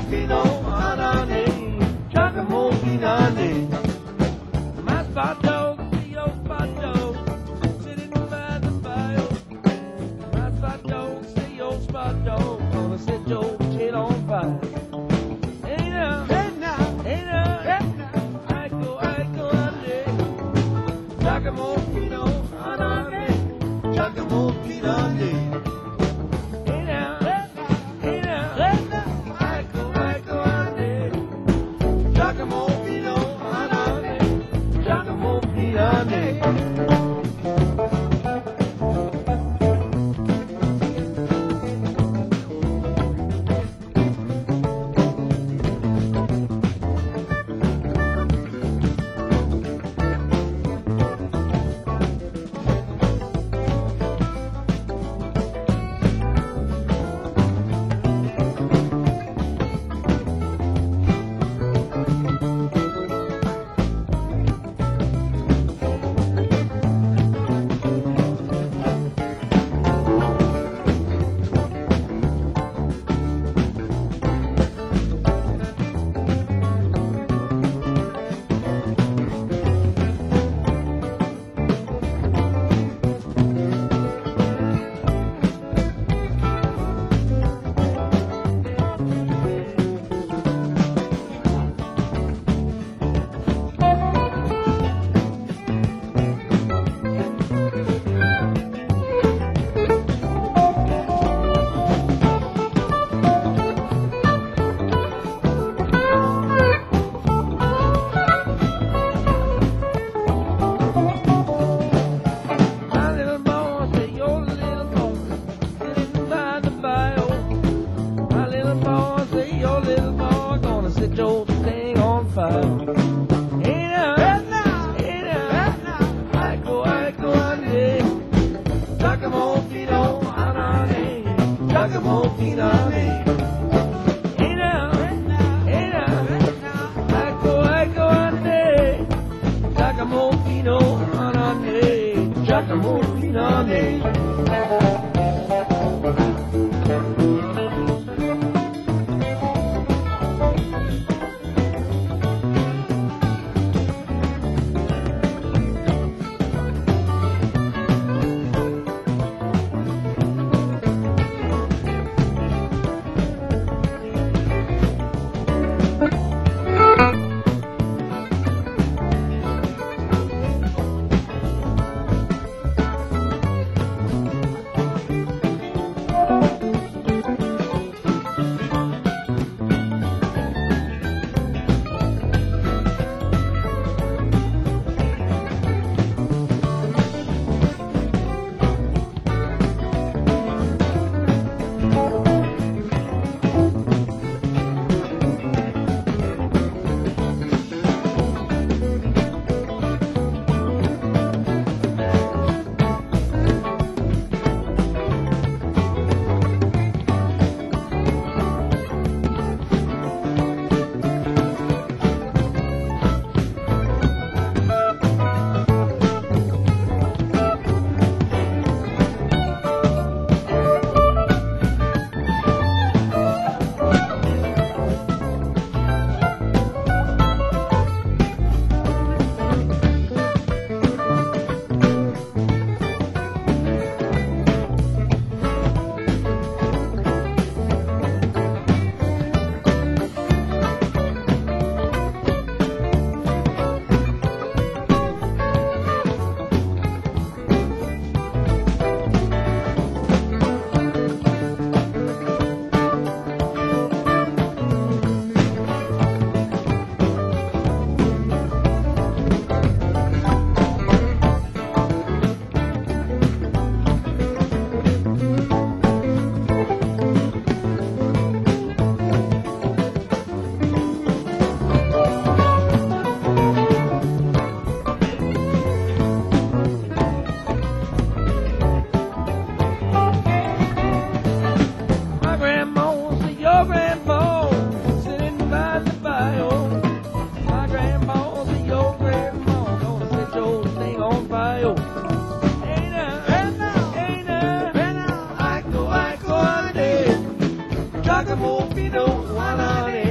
Giacomo Pinane, Giacomo Pinane. My spot dog, see your spot dog, sitting by the fire. My spot dog, see your spot dog, gonna set your shit on fire. Hey now, hey now, hey now, hey now. I go, ande. Giacomo Pinane, Giacomo Pinane. Hey now, hey now, hey now. I go, ande. Giacomo Pinane, Giacomo Pinane. Your thing on fire. Hey now, hey now, I go, ande. Giacomo Pinane, Giacomo Pinane. Hey now, hey now, I go, ande. Giacomo Pinane, Giacomo Pinane. Giacomo Pinane.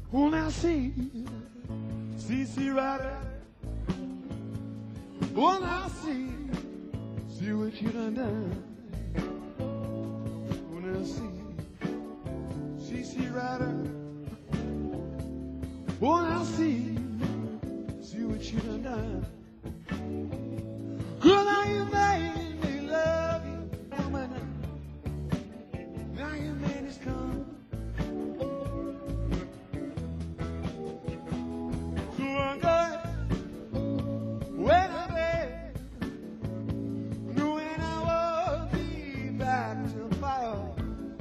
Oh, now see, Rider. Oh, now see what you done done. Oh, now see Rider. Oh, now see what you done done. Girl, now you made me love you, woman. Now your man is come. So I'm going when I'm there, knowing I won't be back till fall.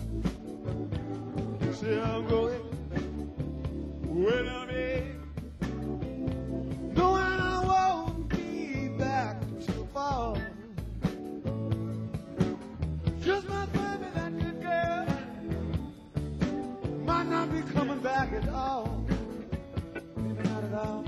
Say I'm going when I'm there, knowing I won't be back till fall. Just my baby, that good girl, might not be coming back at all. Maybe not at all.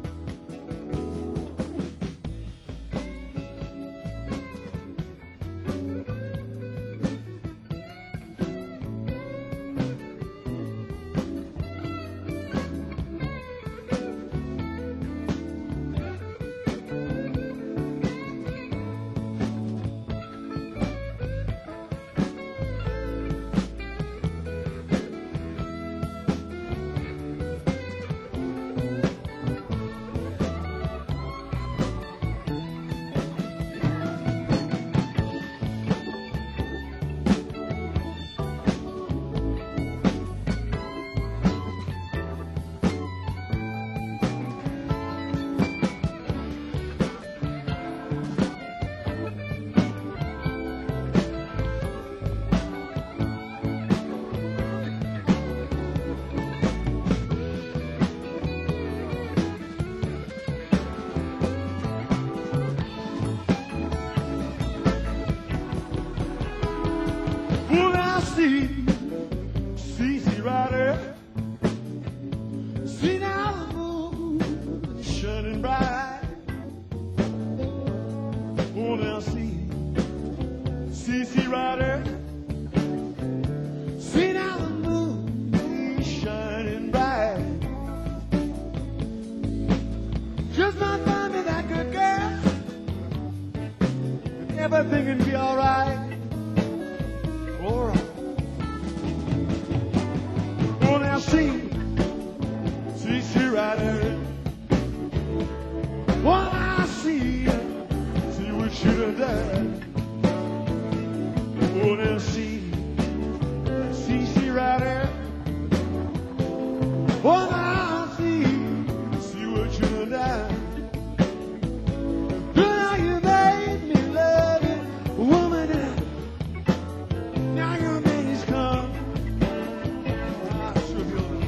Well, I see Rider. See now the moon shining bright. Oh, now see Rider. See now the moon shining bright. Just might find me that good girl. Everything can be all right. All right. Oh, now see Rider. Well, I see what you done done. Oh, now see Rider. Well, I see what you done done. Girl, you made me love you, woman. Now your man is come. I sure feel that.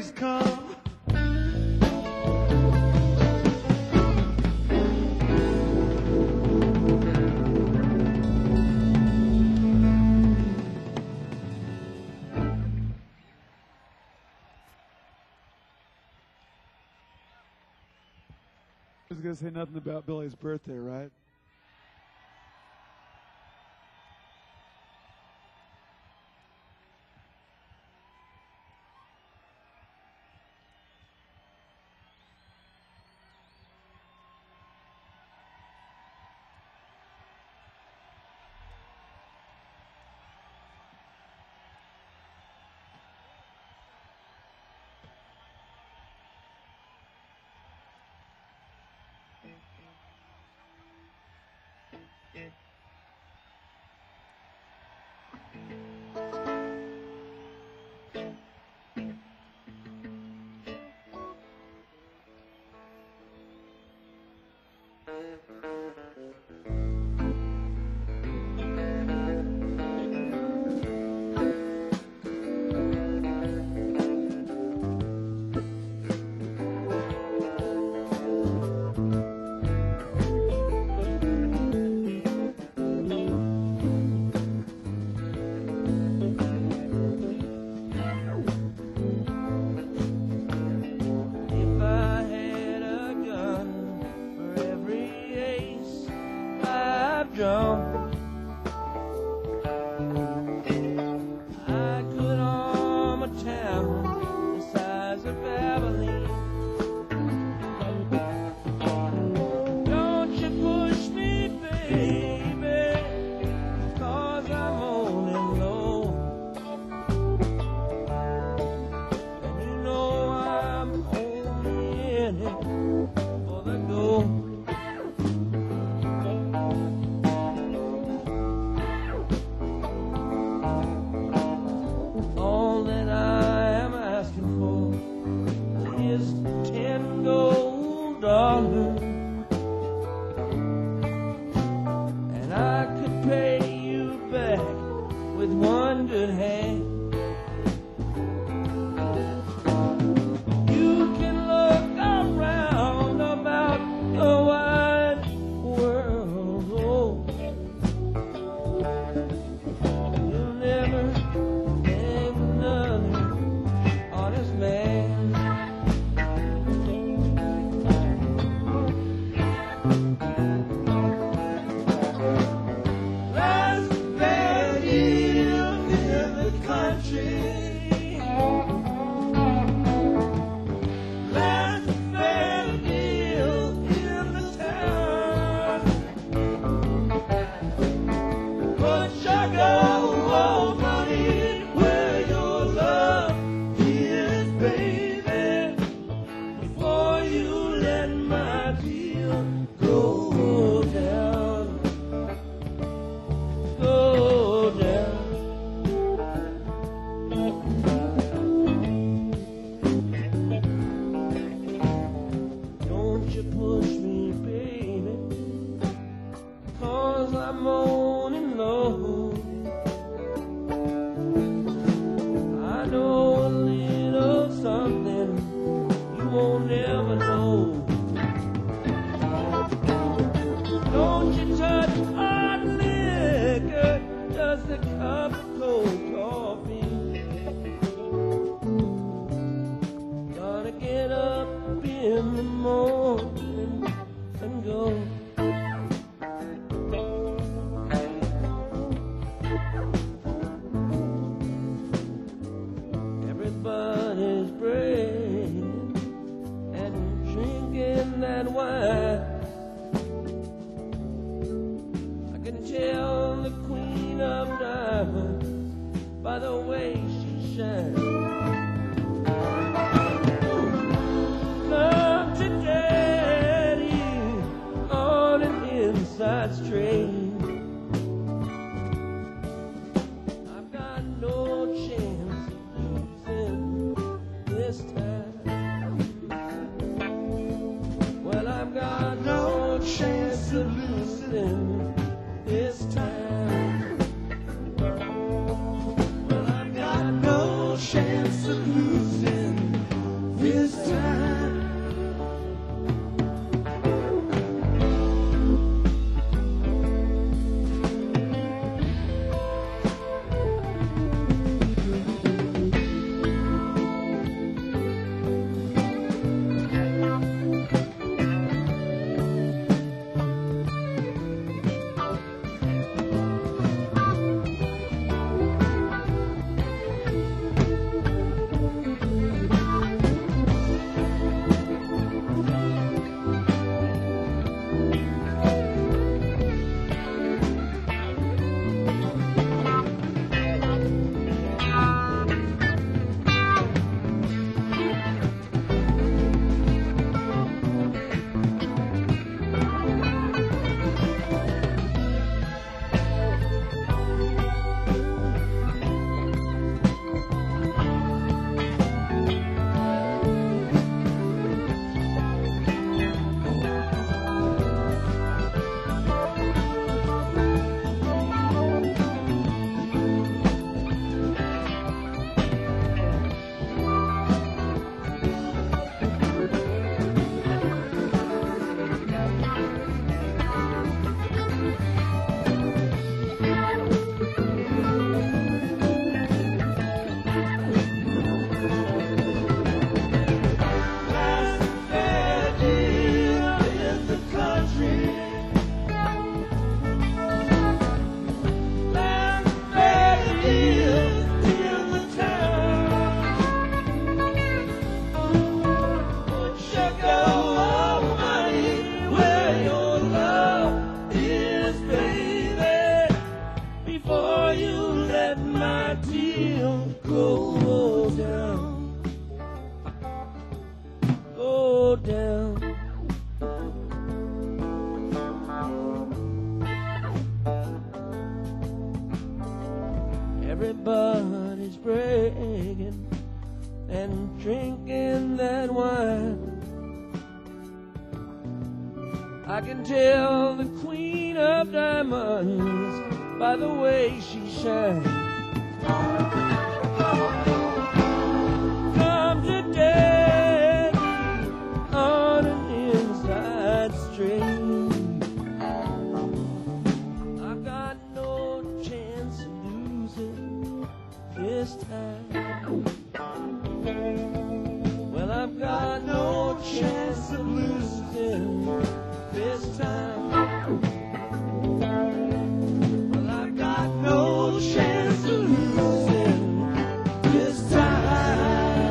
has come. I was going to say nothing about Billy's birthday, right? I could arm a town the size of Abilene. Don't you push me, baby, 'cause I'm only low. And you know I'm only in it for the gold. And I could pay you back with one good hand. You can look around about the wide world. You'll never find another honest man. I'm moaning low. I know a little something you won't ever know. Don't you touch hot liquor, just a cup of cold coffee. Gotta get up in the morning and go. Everybody's praying and drinking that wine. I can tell the Queen of Diamonds by the way she shines. Come to Daddy on an inside straight. I've got no chance this time. Well, I've got no chance of losing this time. Well, I've got no chance of losing this time. Everybody's bragging and drinking that wine. I can tell the queen of diamonds by the way she shines. Come to daddy on an inside string. I got no chance of losing this time. Well, I've got no chance of losing this time. Well, I've got no chance of losing this time.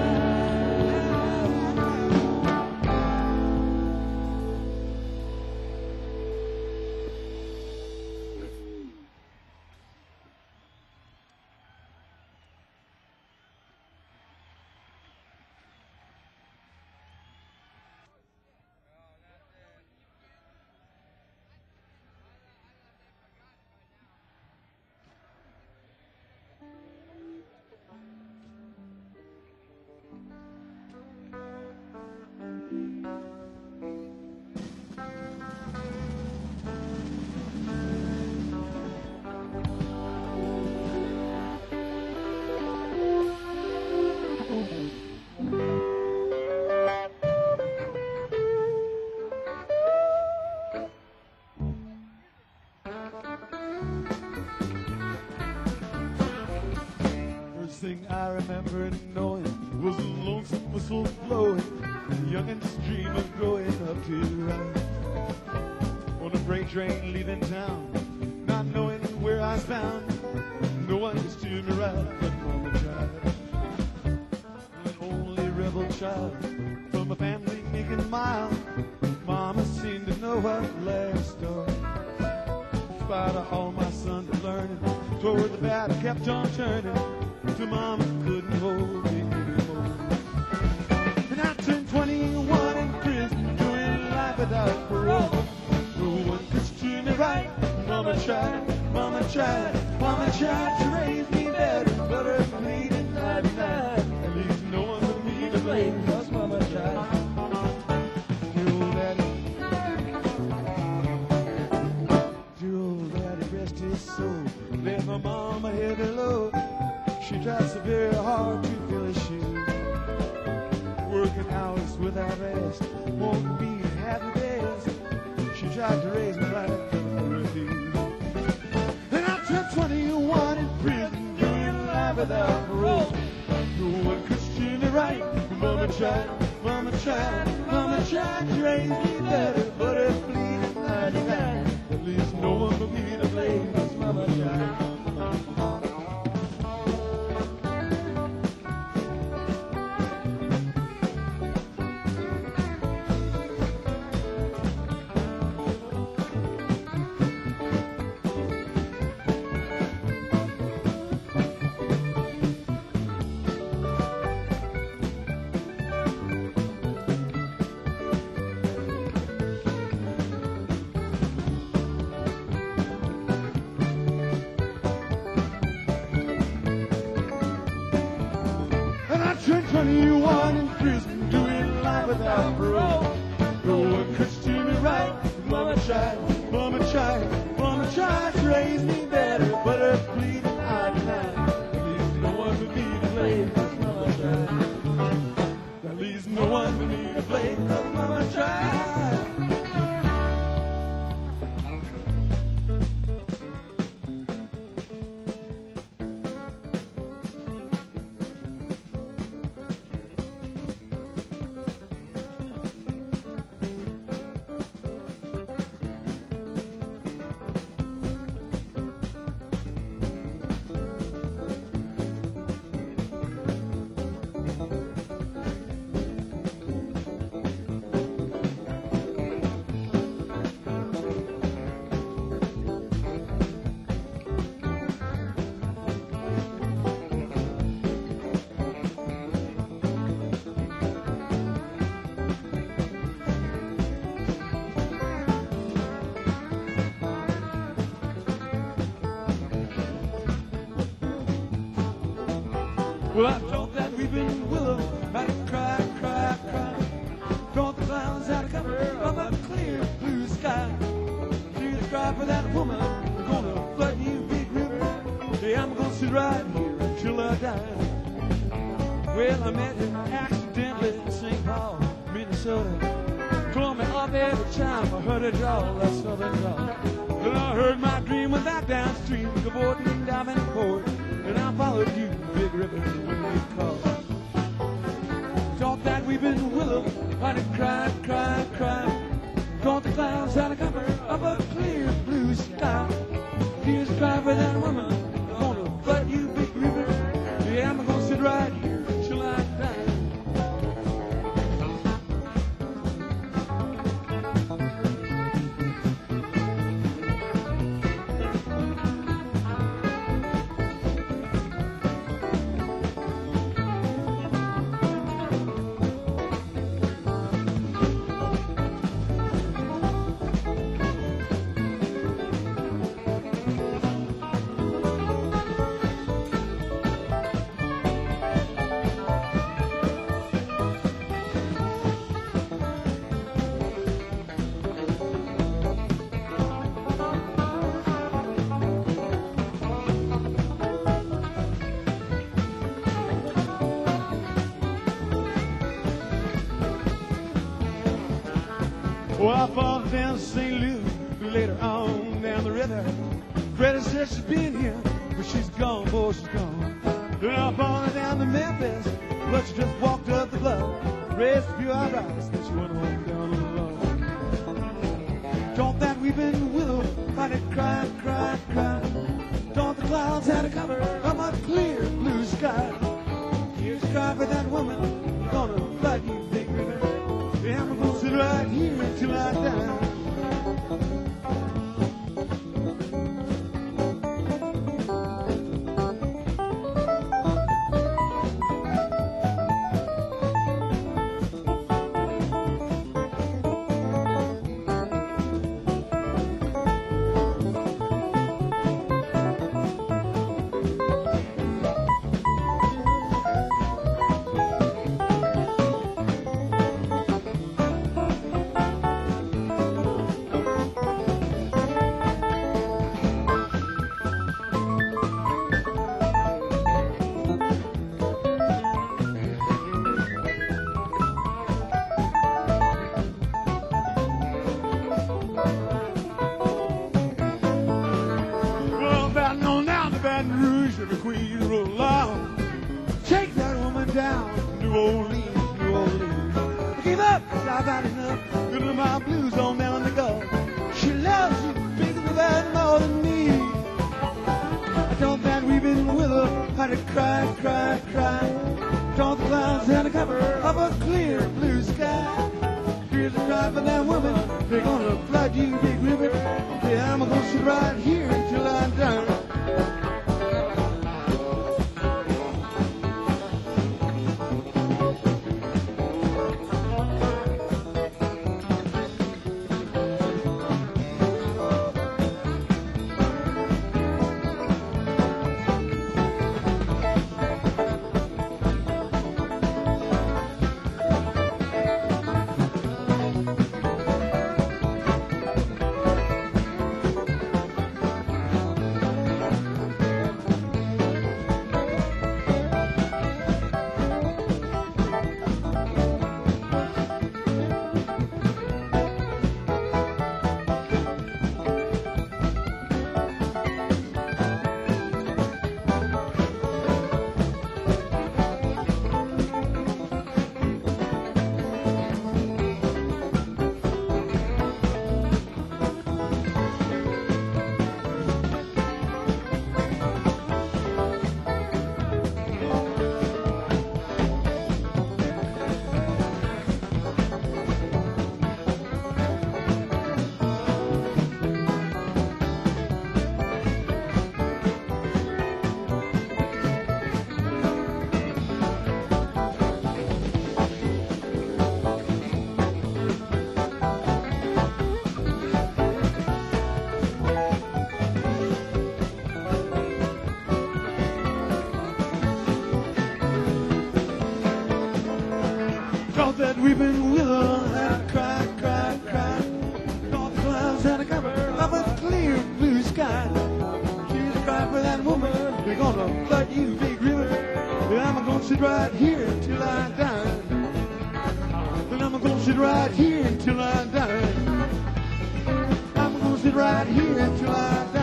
First thing I remember and knowing was a lonesome whistle blowing, young and dream of growing up to rise. On a freight train leaving town, not knowing where I was bound, no one understood me right, but Mama tried. An only rebel child from a family meek and mild, Mama seemed to know what last story. In spite of all my sons learning, toward the bad I kept on turning, till Mama couldn't hold me anymore. And I turned 21 in prison, doing life without parole. No one could steer me right. Mama tried, Mama tried, Mama tried to raise me better, but her bleeding night and night. At least no one but me to blame, 'cause Mama tried. Dear old daddy, rest his soul. Let my mama heavy load. She tried so very hard to fill his shoes. working hours without rest, won't be happy days. She tried to raise me right up to her knees. Then I turned 21 in prison, doing life without parole. No one could steer me right. Mama tried to raise me better, but it's bleeding 99. At least no one but me to blame, 'cause Mama tried. Turned 21 in prison, doing life without parole. No one could steer me right. Mama tried to raise me better, but her bleeding 99. At least no one but me to blame, 'cause Mama tried. At least no one but me to blame, 'cause Mama tried. Well, I thought that weeping willow had to cry. Thought the clouds had to cover of a clear blue sky. Tears cry for that woman, gonna flood you big river. Hey, I'm gonna sit right here until I die. Well, I met him accidentally in St. Paul, Minnesota. Pull me up every time I heard her drawl, that southern drawl. Then I heard my dream went back downstream, cavorting down in the port. And I followed you, big river, when you called. Thought that weeping willow had to cry. Thought the clouds had to cover of a clear blue sky. Tears cry for that woman, gonna flood you, big river. Yeah, I'm gonna sit right here till I die. Well, I followed down to St. Louis, later on down the river. Freddie said she's been here, but she's gone, boy, she's gone. Then I followed down to Memphis, but she just walked up the bluff. Raised a few eyebrows, then she went home down on the low. Thought that weeping willow had to cry. Thought the clouds had a cover of a clear blue sky. Tears cry for that woman, gonna flood you, big river. Yeah, I'm gonna sit right here until I die. Baton Rouge, every queen roll on. Take that woman down to New Orleans, New Orleans. I gave up, I've had enough. Good to my blues on down the Gulf. She loves you, thinks about more than me. I thought that we've been with her, had to cry, cry, cry. Thought the clouds had a cover of a clear blue sky. Here's a cry for that woman, they're gonna flood you, big river. Yeah, I'm gonna sit right here until I'm done. That we've been with her and cry, cry, cry. Thought the clouds had a cover of a clear blue sky. She's a cry for that woman. We're gonna flood you, big river. And I'm gonna sit right here until I die. And I'm gonna sit right here until I die. I'm gonna sit right here until I die.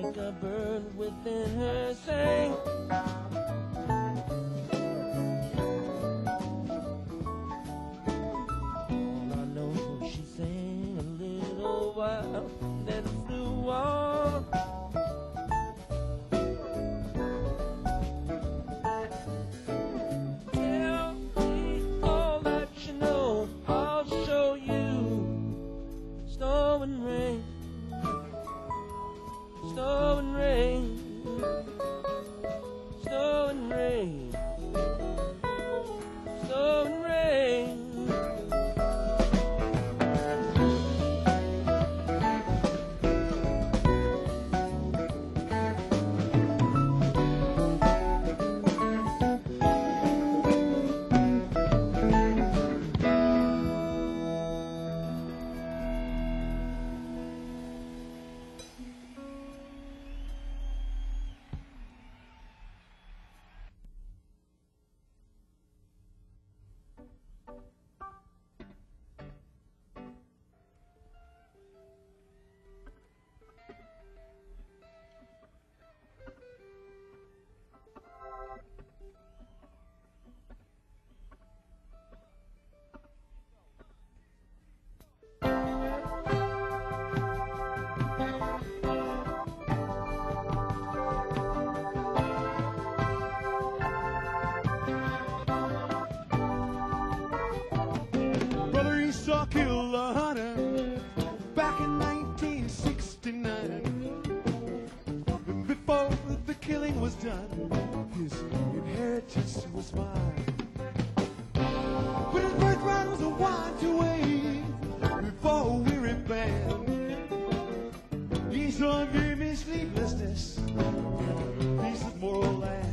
like a bird within her sang. All I know, she sang a little while, then flew on. Tell me all that you know, I'll show you. Snow and rain, snow and rain, snow and rain, snow and rain. Brother Esau killed a hunter back in 1969. Before the killing was done, his inheritance was mine. But his birthright was a wine to wait before a weary band. Esau gave me sleeplessness, piece of moral land.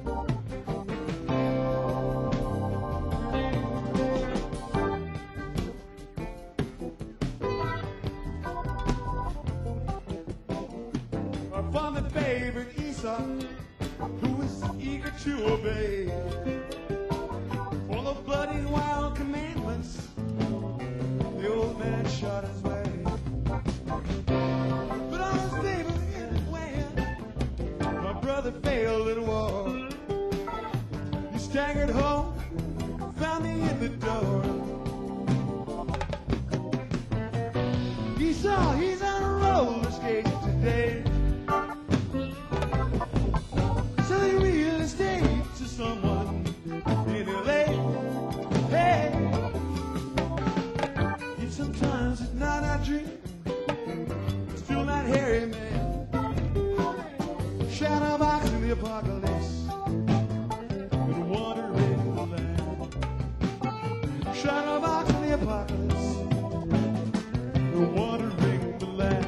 Our father favored Esau, who was eager to obey all the bloody and wild commandments. The old man shot his way. But on his favor in his land, my brother failed in war. He staggered home, found me in the door. Esau, he's on a roller skate today, selling real estate to someone in LA. Hey, yet sometimes at night I dream, still not hairy man, shadow box in the apocalypse, and wandering the land. Shadow box in the apocalypse, and wandering the land.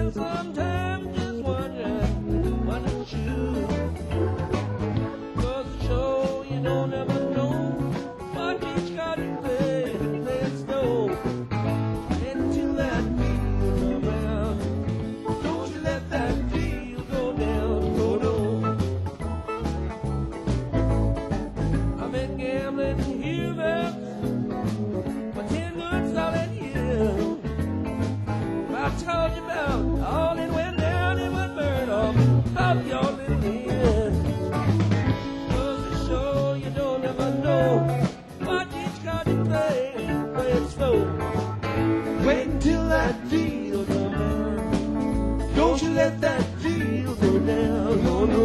spend some time just wondering what to choose. 'Cause the show you don't ever know what each card you play it slow until that deal come around. Don't you let that deal go down, no, no. I've been gambling here for 10 good solid years. I told you about all it went down, it would burn off your little ears. 'Cause the show you don't ever know what each card you play it slow. Wait until that deal comes down. Don't you let that deal go down, no, no.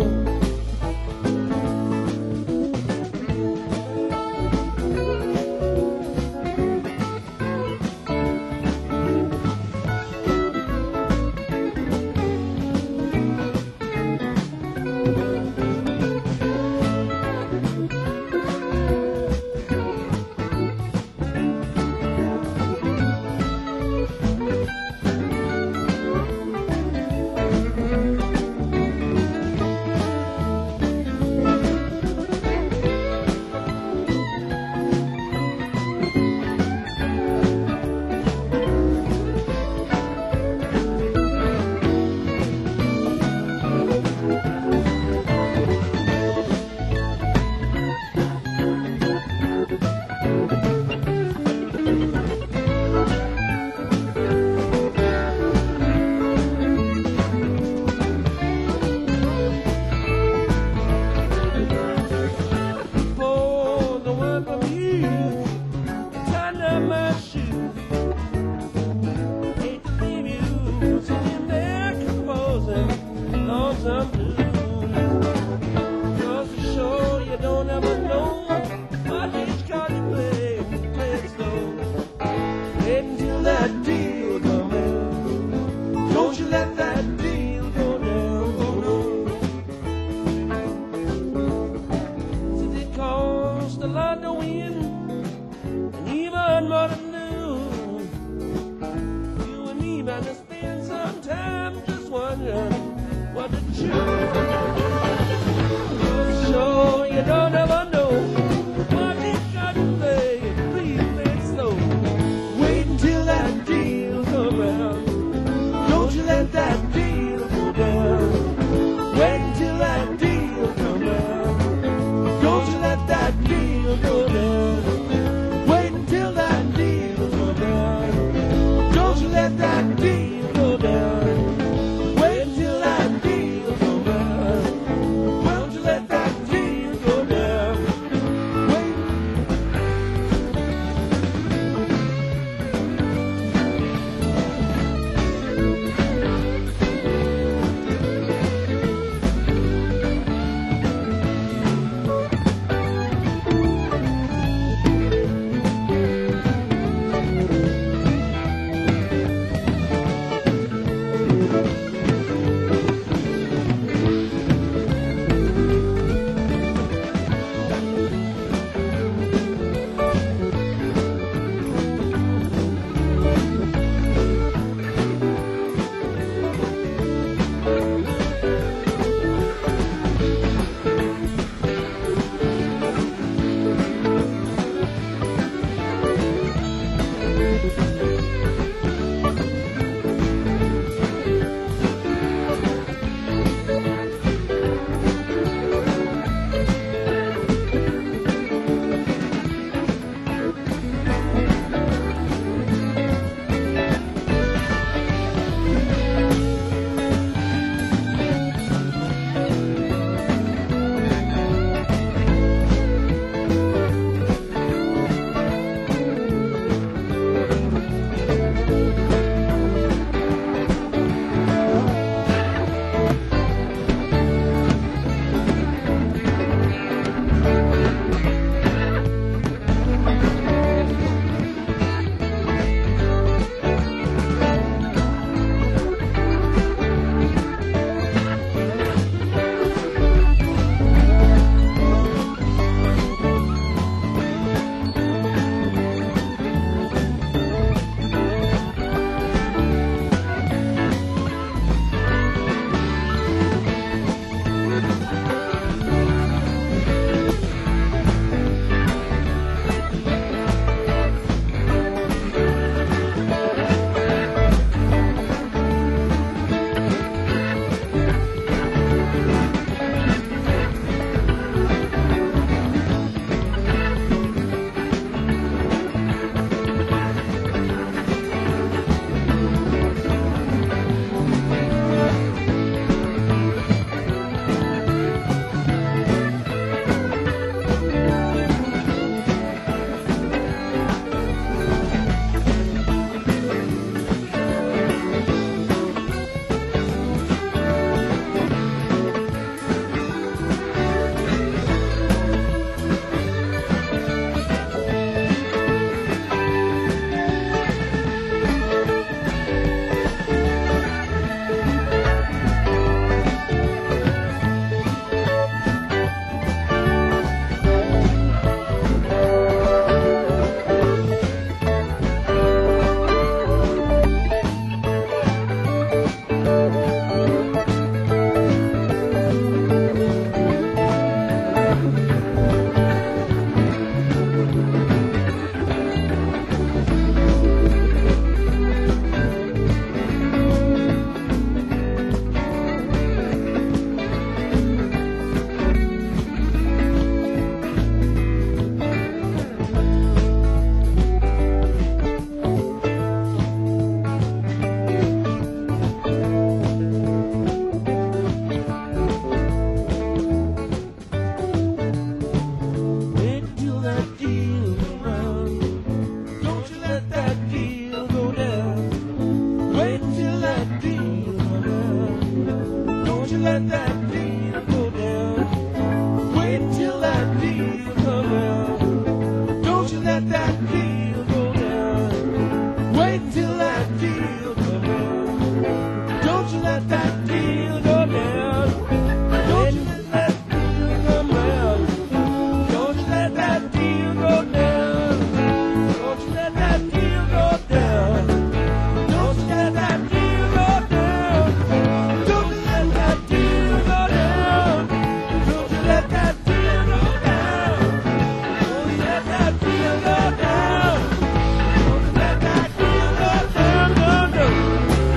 let that deal go down. Wait till that deal come round. Don't you let that deal go down. Wait till that deal come round. Don't you let that deal go down. Don't you let that deal come round. Don't you let that deal go down. Don't you let that deal go down. Don't you let that deal go down. Don't you let that deal go down. Don't you let that deal go down. Don't you let that deal go down. Don't you let that deal go down. No, no.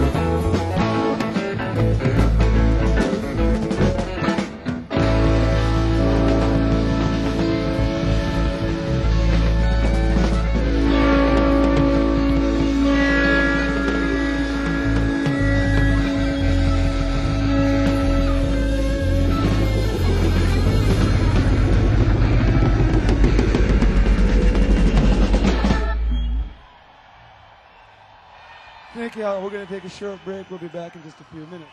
Thank you all. We're going to take a short break. We'll be back in just a few minutes.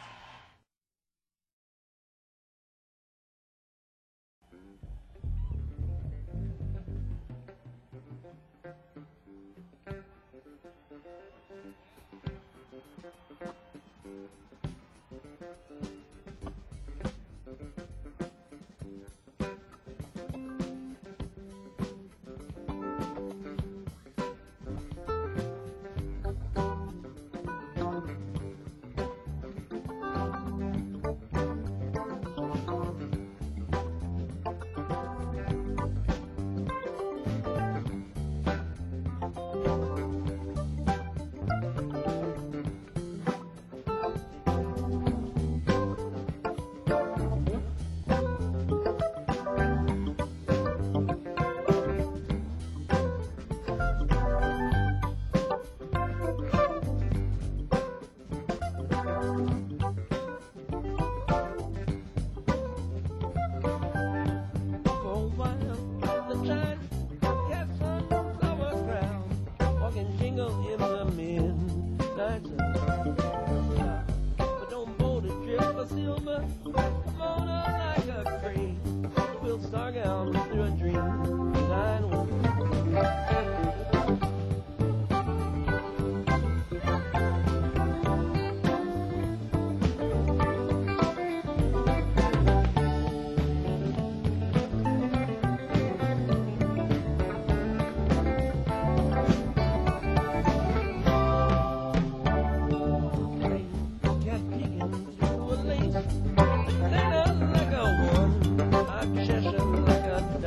Like a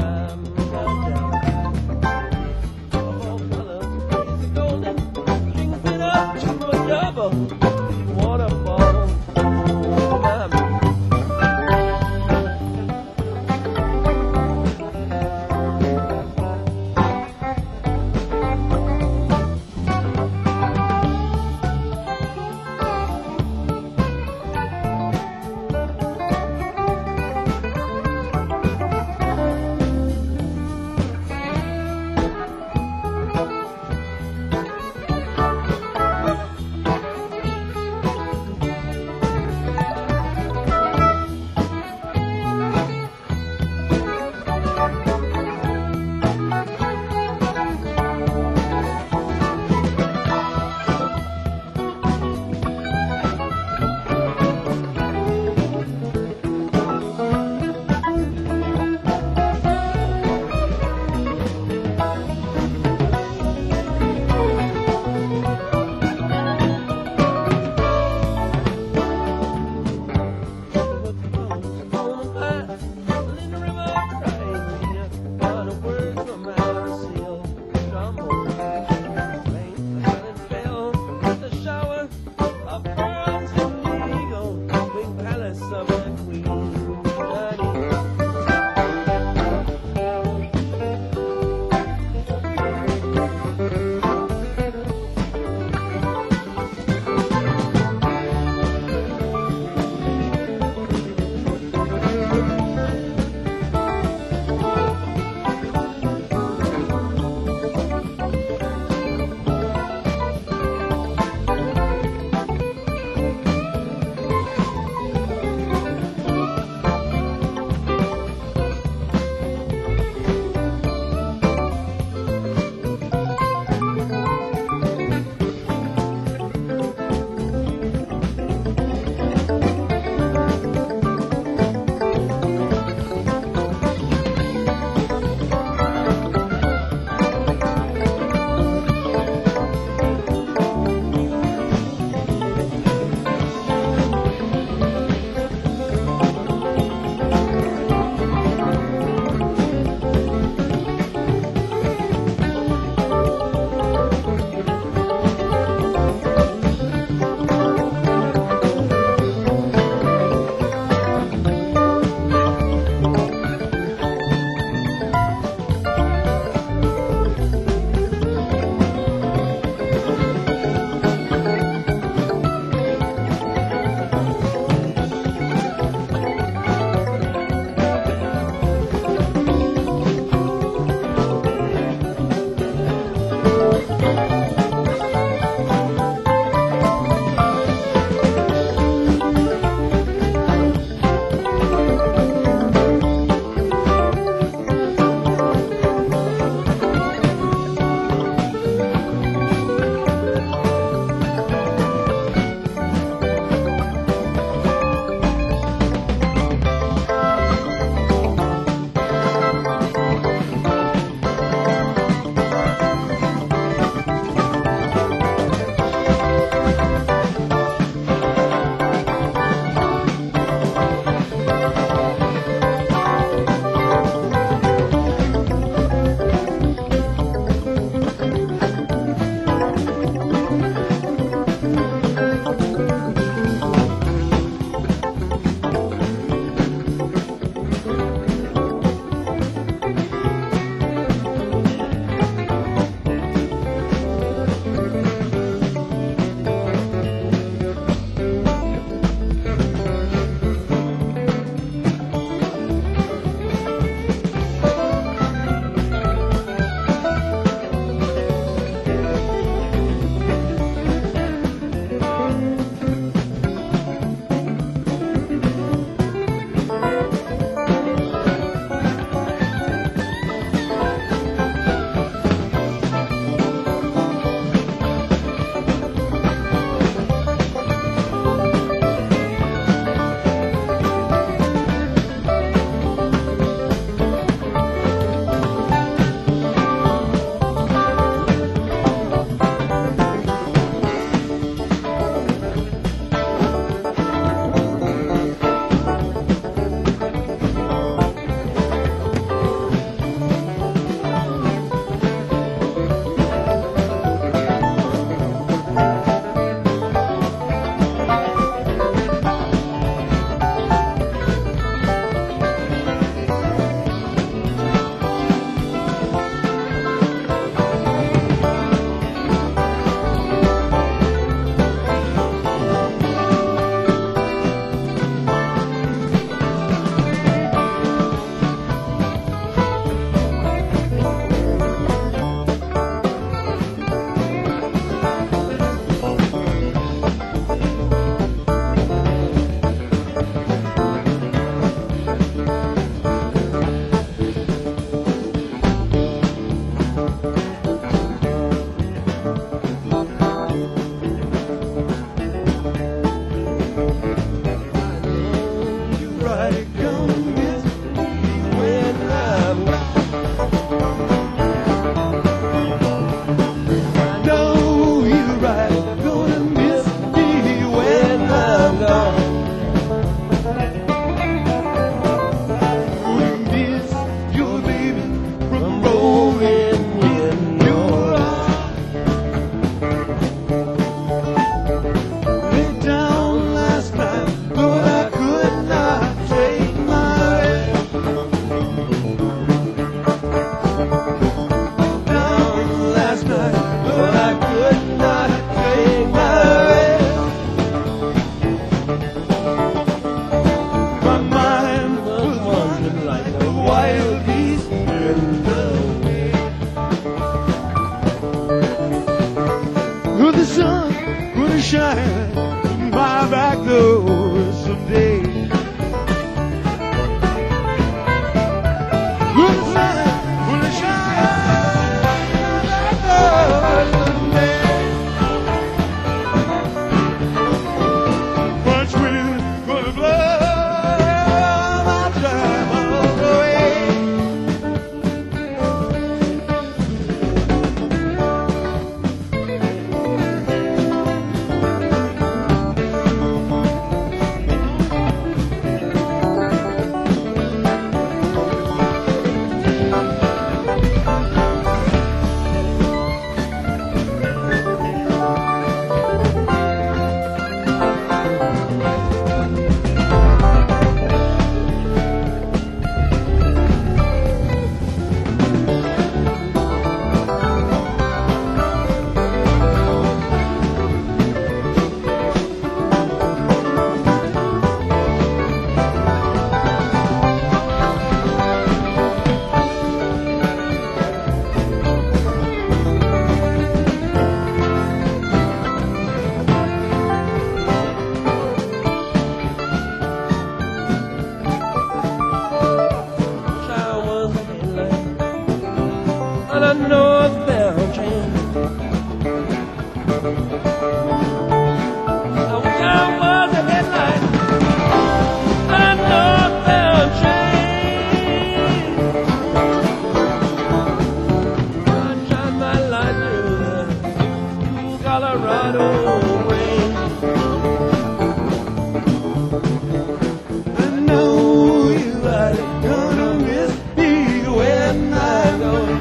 know someday the sun will shine. I know someday. Much wind gonna blow my troubles away. And I know I found you. I wish I was a headlight. And I know I found you. I shine my light through the cool Colorado rain. I know you are gonna miss me when I go.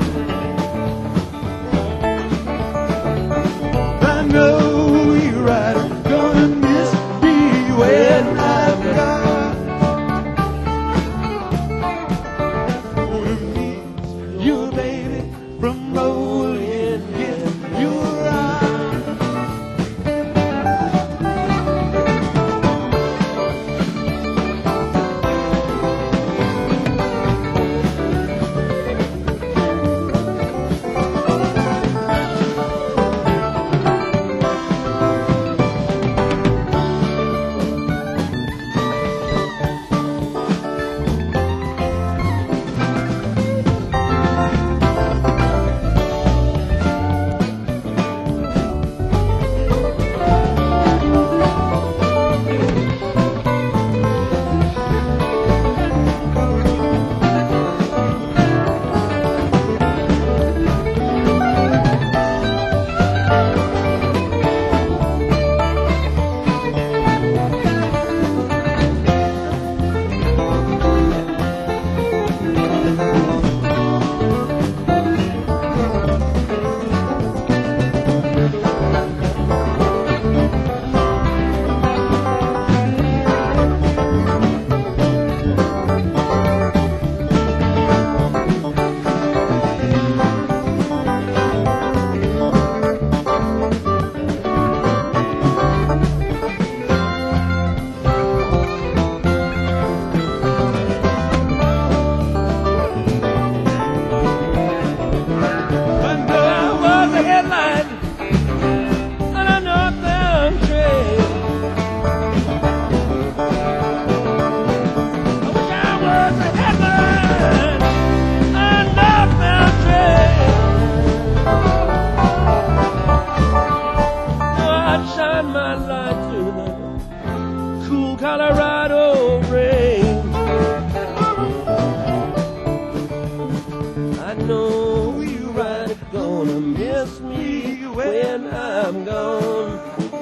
I know you're right, gonna miss me when I'm gone. Gonna miss you, baby, from rolling in your arms. Colorado rain. I know you're right, gonna miss me when I'm gone.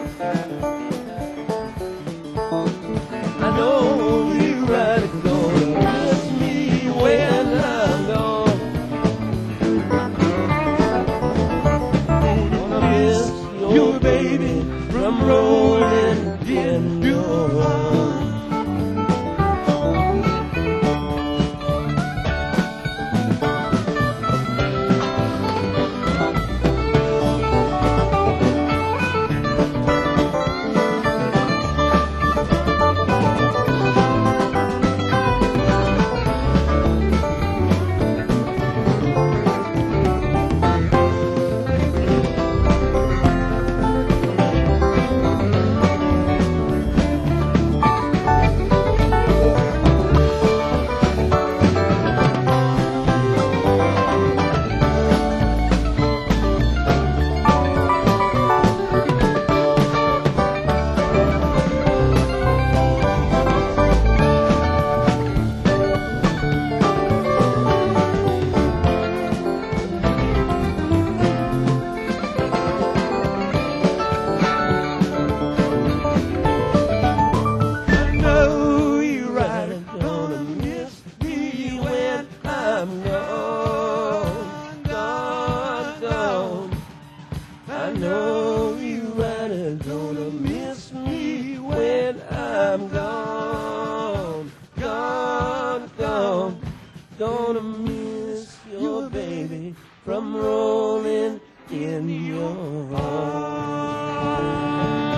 I know you're right, gonna miss me when I'm gone. Gonna miss your baby from rolling in your arms. I'm gone, gone, gone. Gonna miss your baby from rolling in your arms.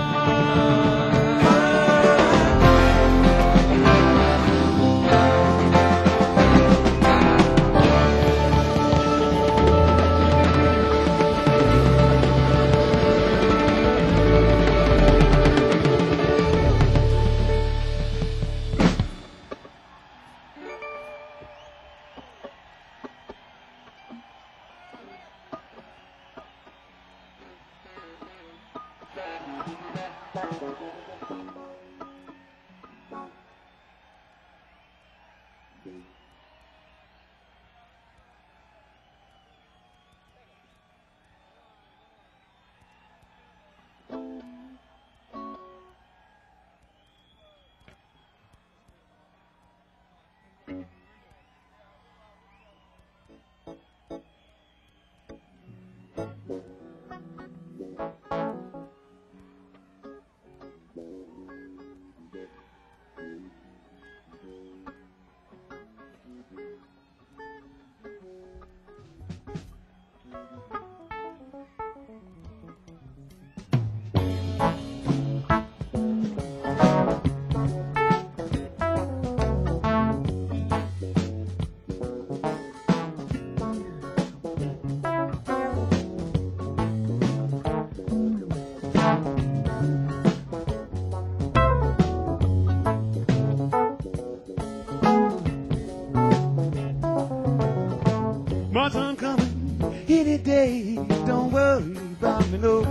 My time coming any day. Don't worry about me, no.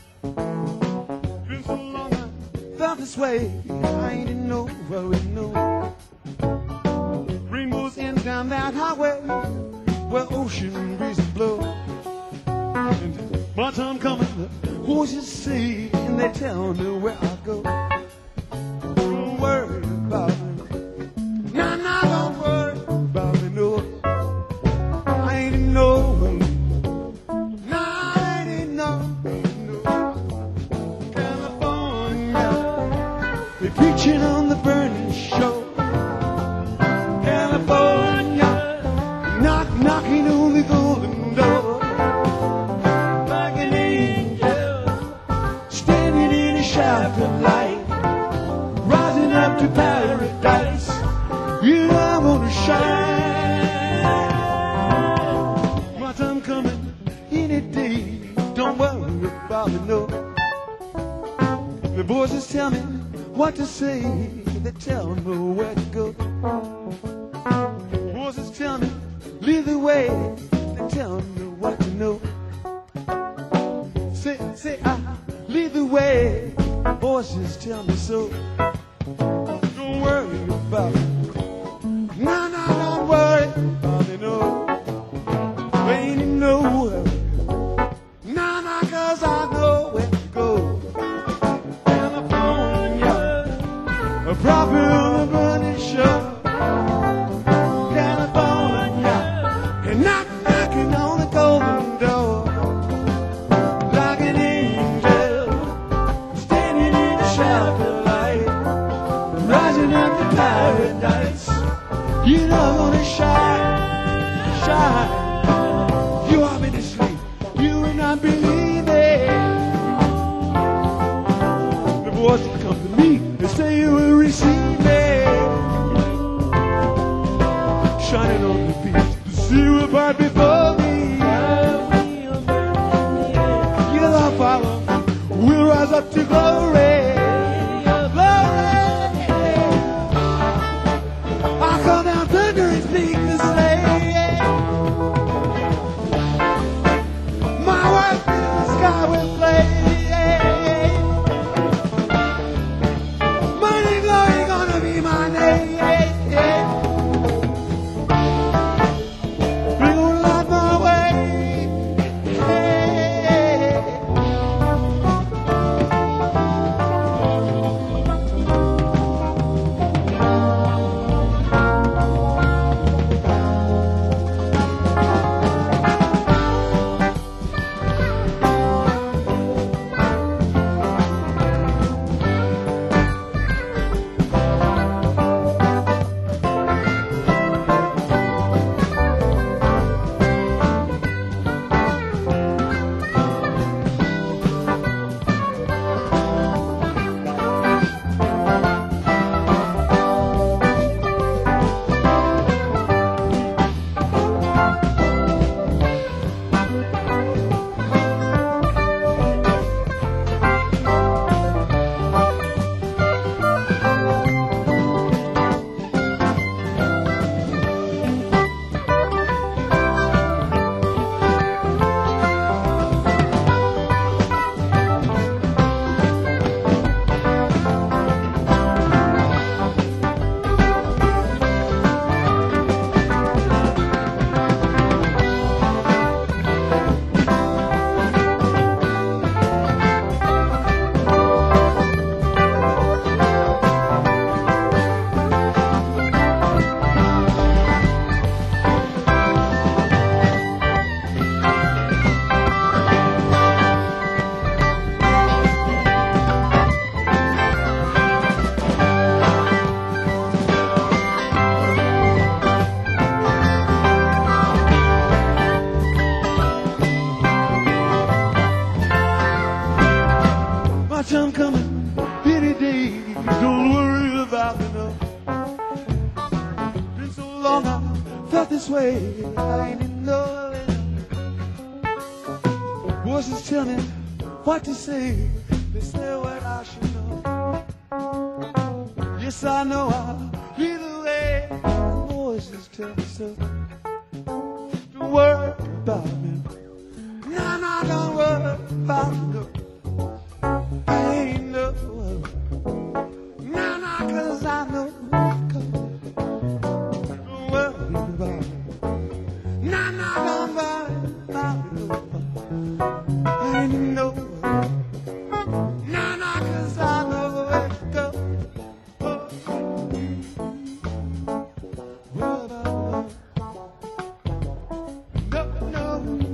Been so long I felt this way. I ain't in no worry, no. Rainbows in down that highway where ocean breezes blow. And my time coming, voices say and they tell me where I go. Don't worry about me. Nah, nah, don't worry about me, no. I ain't in no way. Nah, I ain't in no way, no. California, they preaching on the burning shore. California, knocking on the golden door. Like an angel, standing in a shaft of light, rising up to paradise. You know I'm gonna shine. My time coming any day. Don't worry about me, no. The voices tell me what to say. They tell me where to go. Voices tell me lead the way. They tell me what to know. Say I lead the way. Voices tell me so. Don't worry about me. No, no, don't worry about me, no. Ain't in no hurry. No, no, 'cause I know where to go. California, a prophet on the burning shore. California, and knocking on the golden door. Like an angel, standing in a shaft of light, rising up to paradise. You know I'm gonna shine, shine. You want me to sleep, you will not believe it. The voices come to me, they say you will receive me. Shining on the beach, the sea will part before me. You'll all follow, we'll rise up to glory. I come down thunder and speak the slave. My wife in the sky will play. Money glory gonna be my name. We gonna light my way. felt this way. I ain't know it. Voices tell me what to say. They say what I should know. Yes, I know I'll be the way. Voices tell me so. Don't worry about me. No, no, don't worry about me. I ain't no. No, no, 'cause I know. Don't worry about me. No, no, don't worry about me. I ain't no. No, no, 'cause I know where to go. What about love? No, no.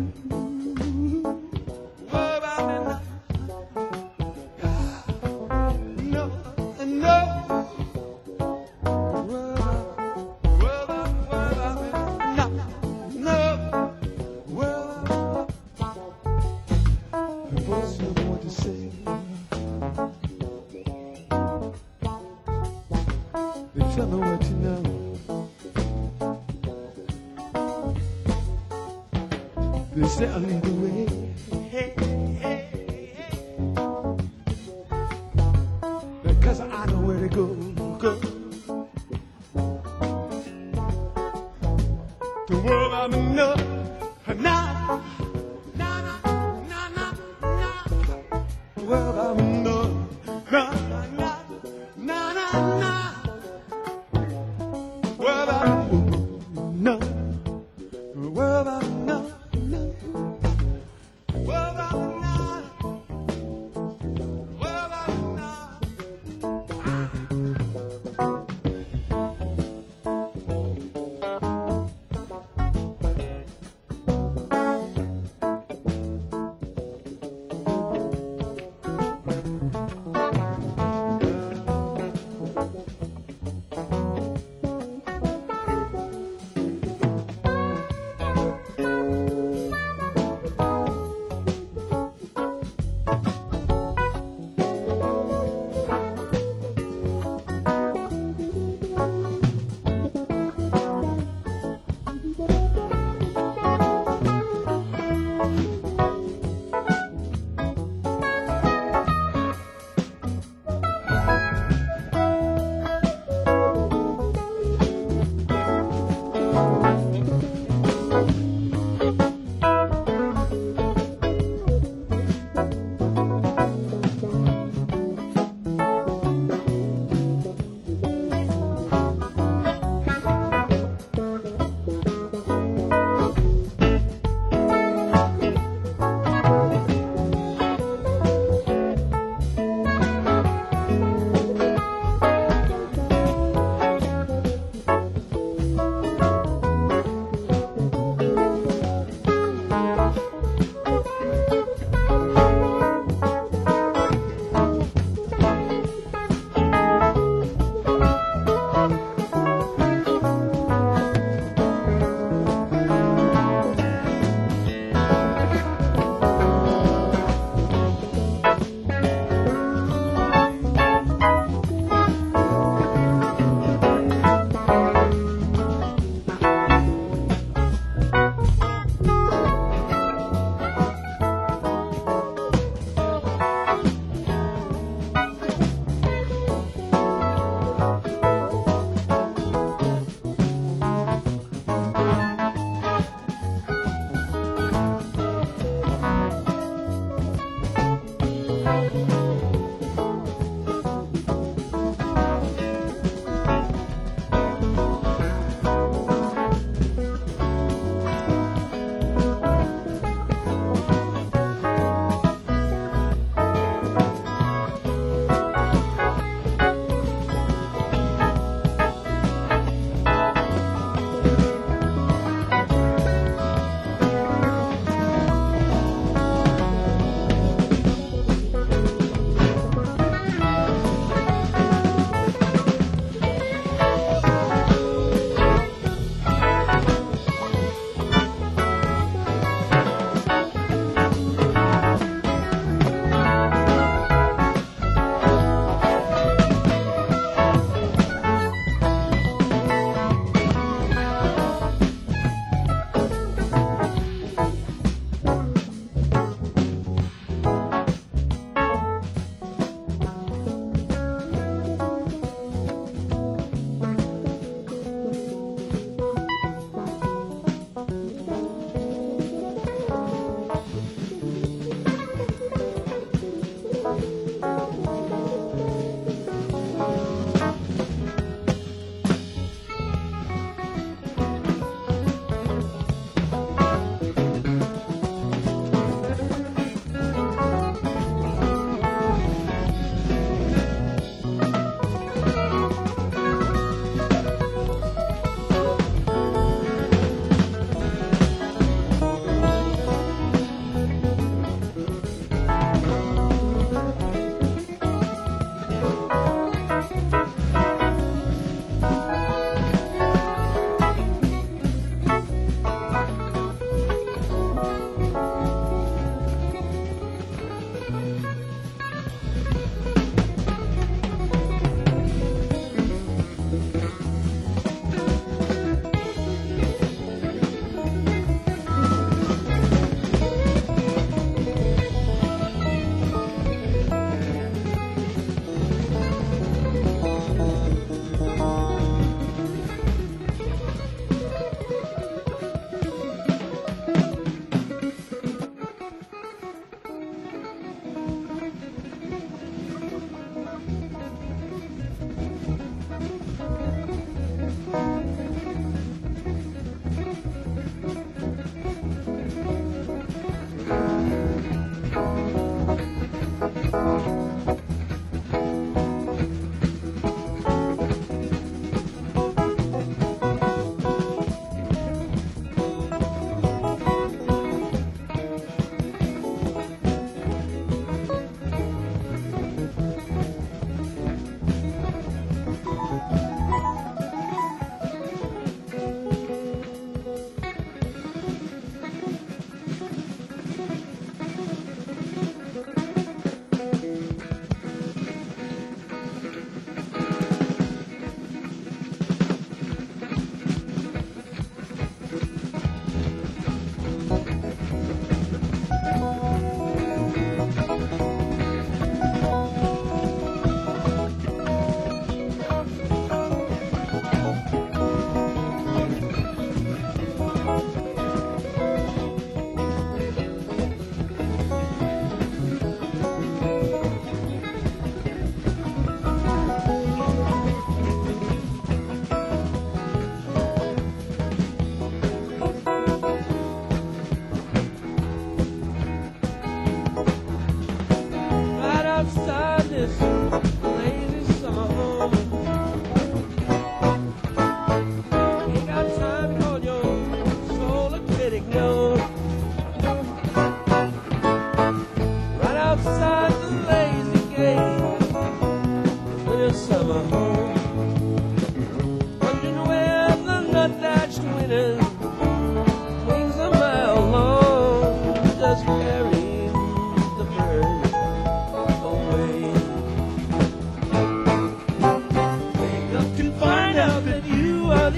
What about me now? No, no. What about me? No, no. What about the voice of what to say? They tell me what to know. They say I lead the way. Hey, hey, hey. Because I know where to go, go. The world I'm in love. Nah, nah, nah, nah, nah, nah. The world I'm in love. Nah, nah, nah, nah, nah. World I'm in love. The world I'm in love. World I'm in love. World I'm in love.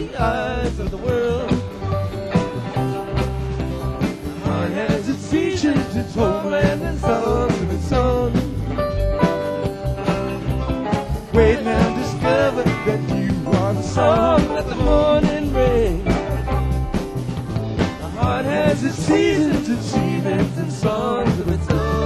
the eyes of the world. The heart has its seasons, its homeland, and songs of its own. Wait now, discover that you are the song that the morning rain. The heart has its seasons, its events, and songs of its own.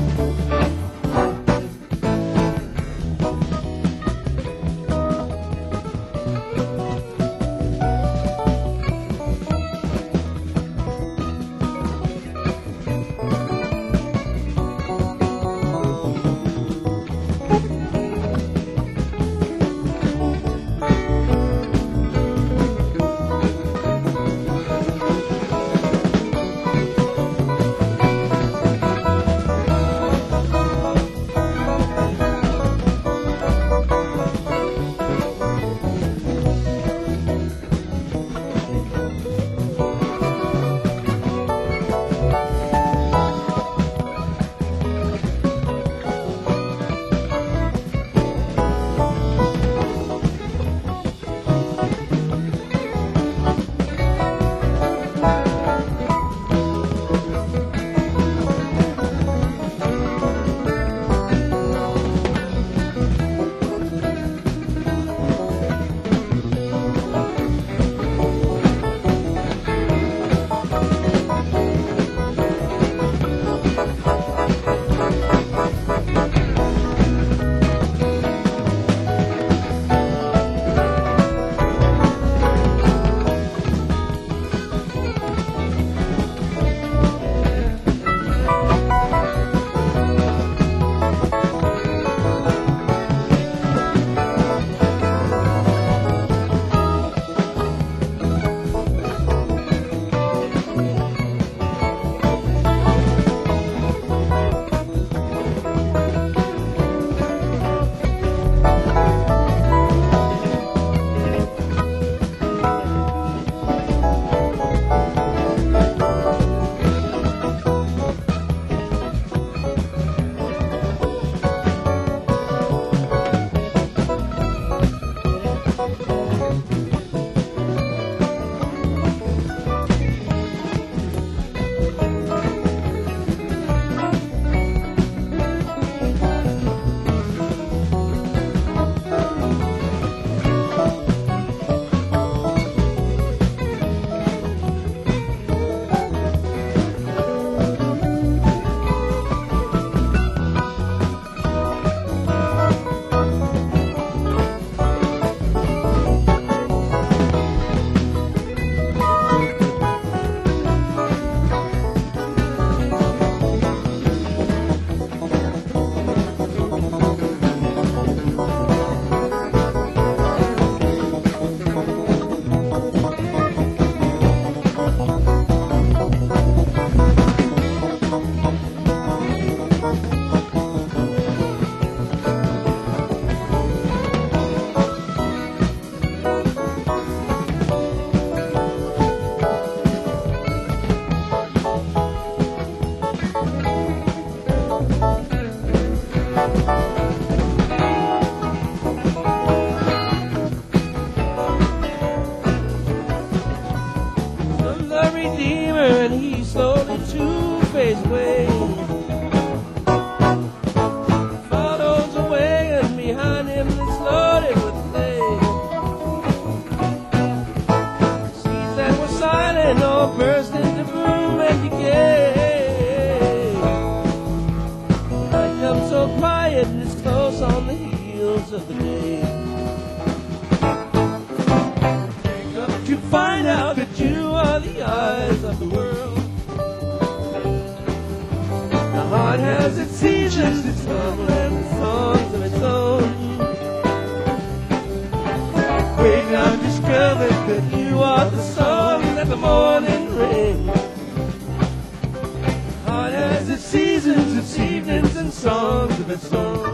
Of the day. Wake up to find out that you are the eyes of the world. The heart has its seasons, its love and its songs of its own. Wake up, discover that you are the song that the morning rain. The heart has its seasons, its evenings and songs of its own.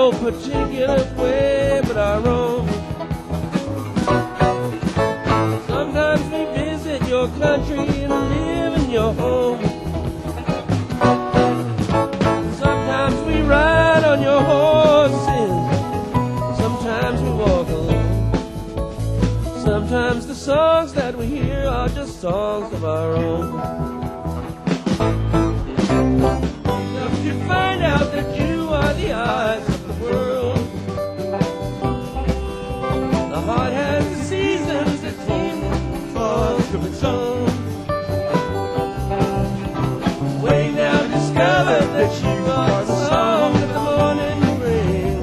no particular way but our own. Sometimes we visit your country and live in your home. Sometimes we ride on your horses. Sometimes we walk alone. Sometimes the songs that we hear are just songs of our own. If you find out that you are the eyes of the world, the heart has the seasons that seem songs of its own. Way now discover that you are the song that the morning brings.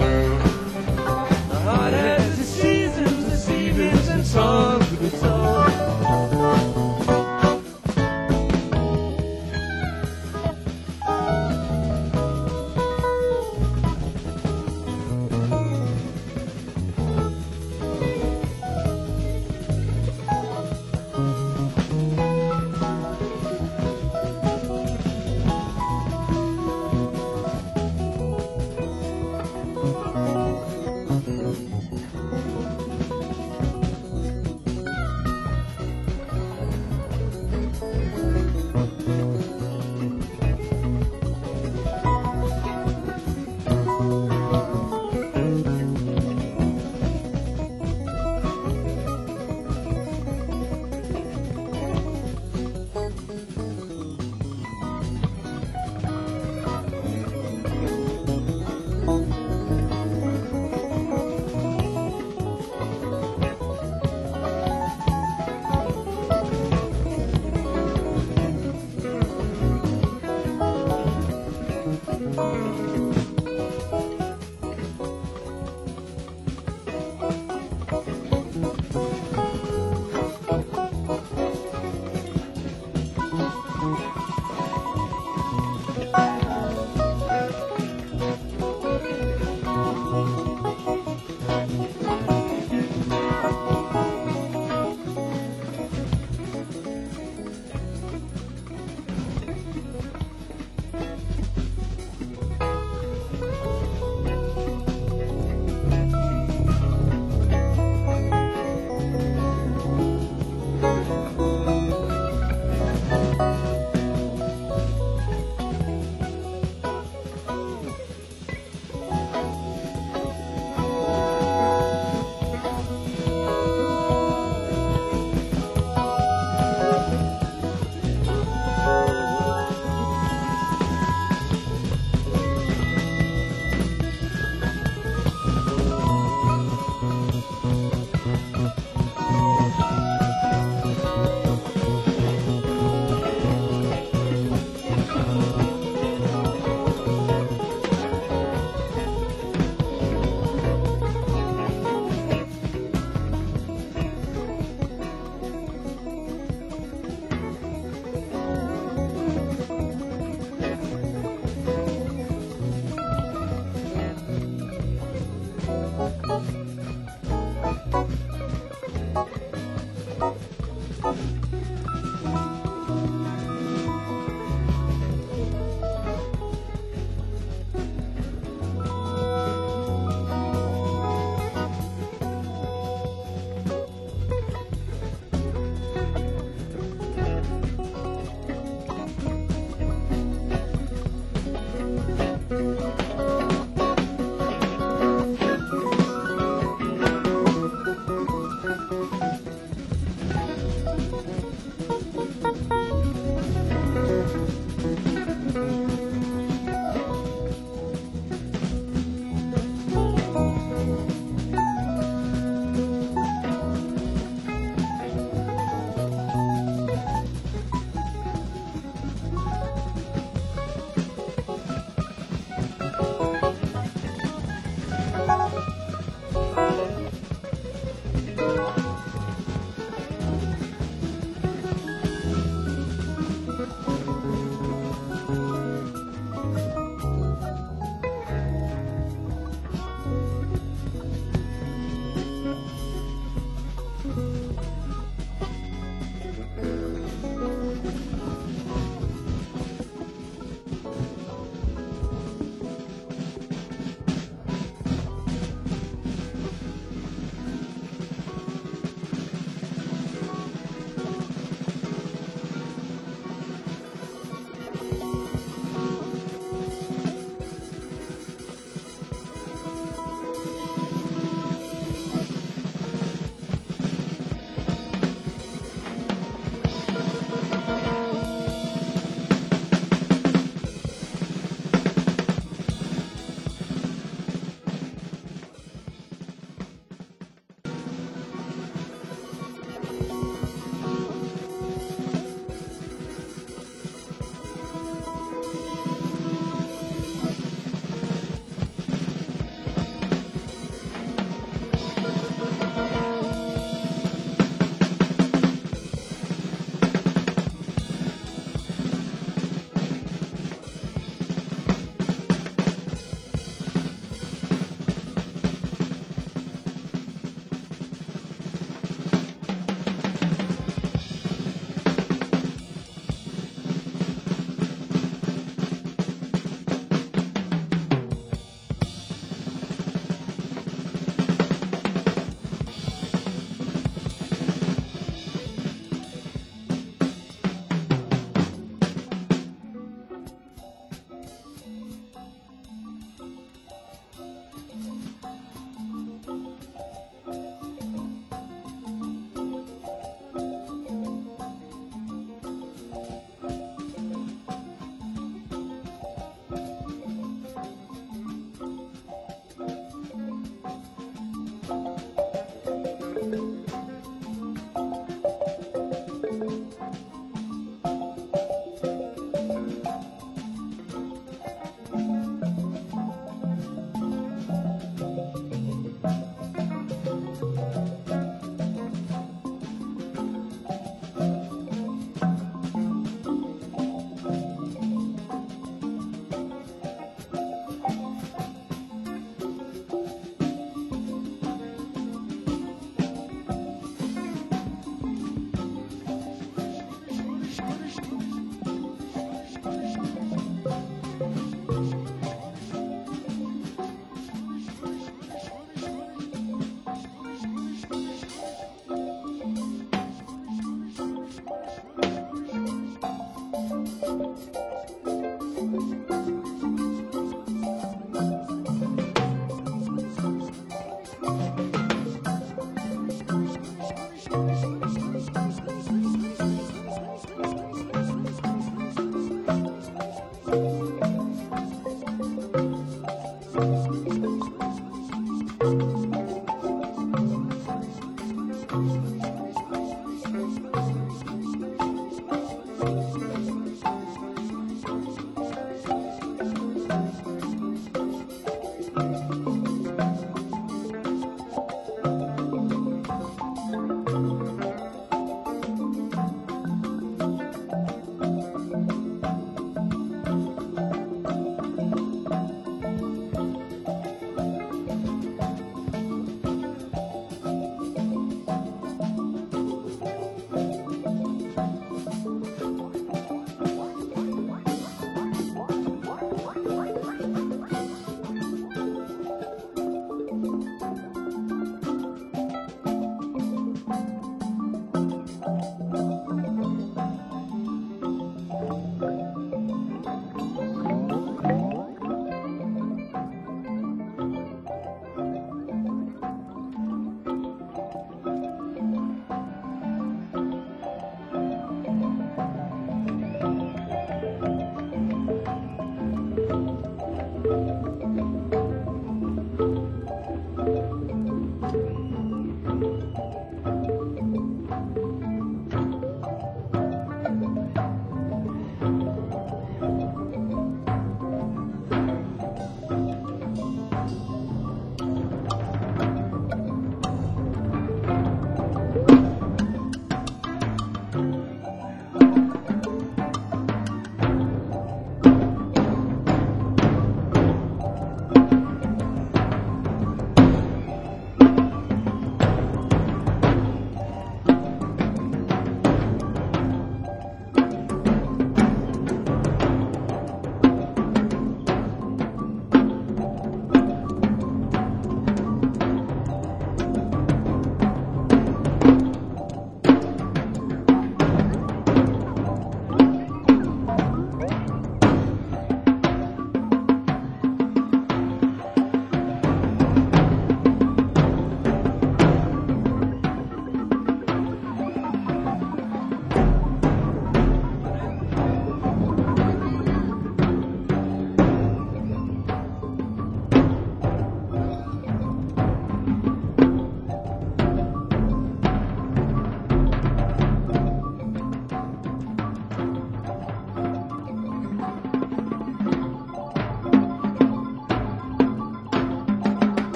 The heart has the seasons and songs of its own.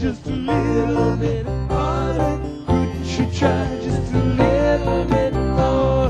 just a little bit harder? Couldn't you try just a little bit more?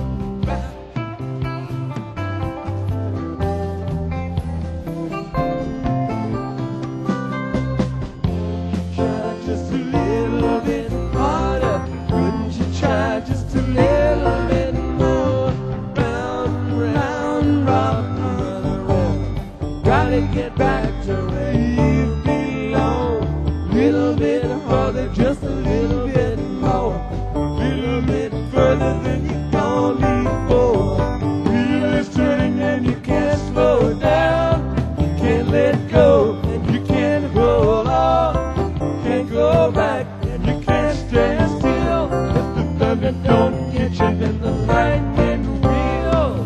Try just a little bit harder. Couldn't you try just a little bit more? Round, round, round, round, round. Gotta get back to where you belong. Little bit harder, just a little bit more. Little bit further than you've gone before. Wheel is turning and you can't slow it down. You can't let go and you can't hold on. Can't go back and you can't stand still. If the thunder don't get you, then the lightning will.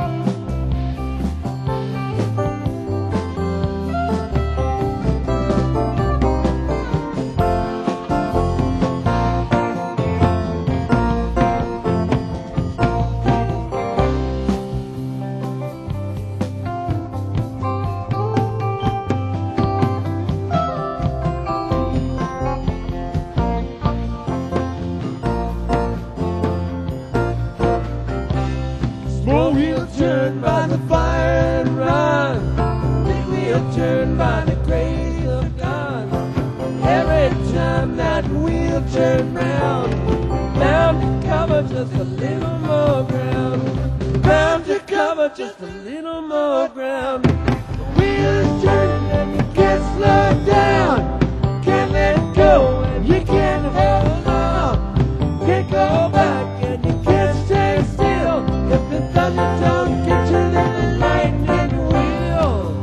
Small wheel turn by the fire and run. Big wheel turn by the grace of God. Every time that wheel turn round, bound to cover just a little more ground. Bound to cover just a little more ground. The wheel is turning and you can't slow it down. Can't let go and you can't hold on. Can't go back and you can't stay still. If the thunder don't get you, then the lightning will.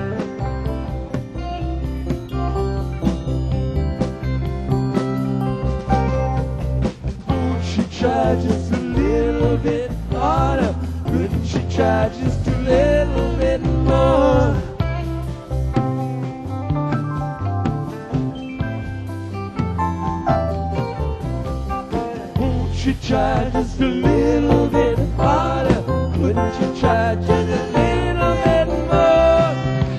Won't you try just a little bit harder? Couldn't you try just a little bit more? Won't you try just a little bit harder? Couldn't you try just a little bit more?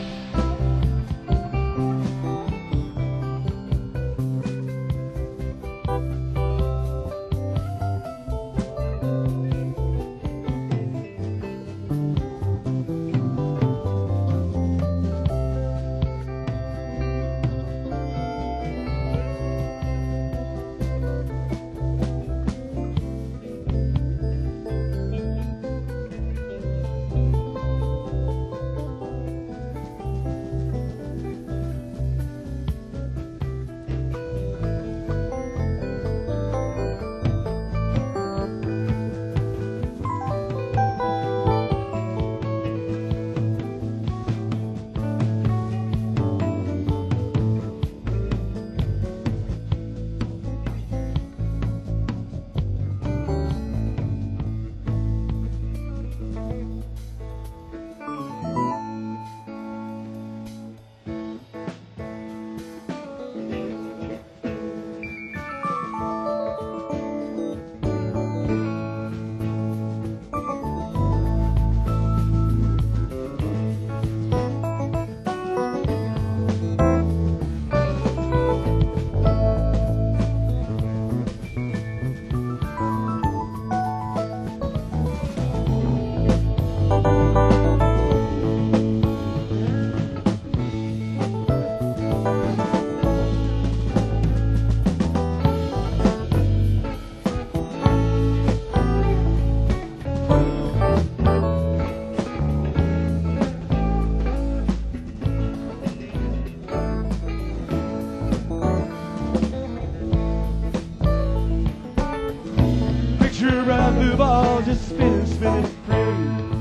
Around the ball, just spinning, spinning free.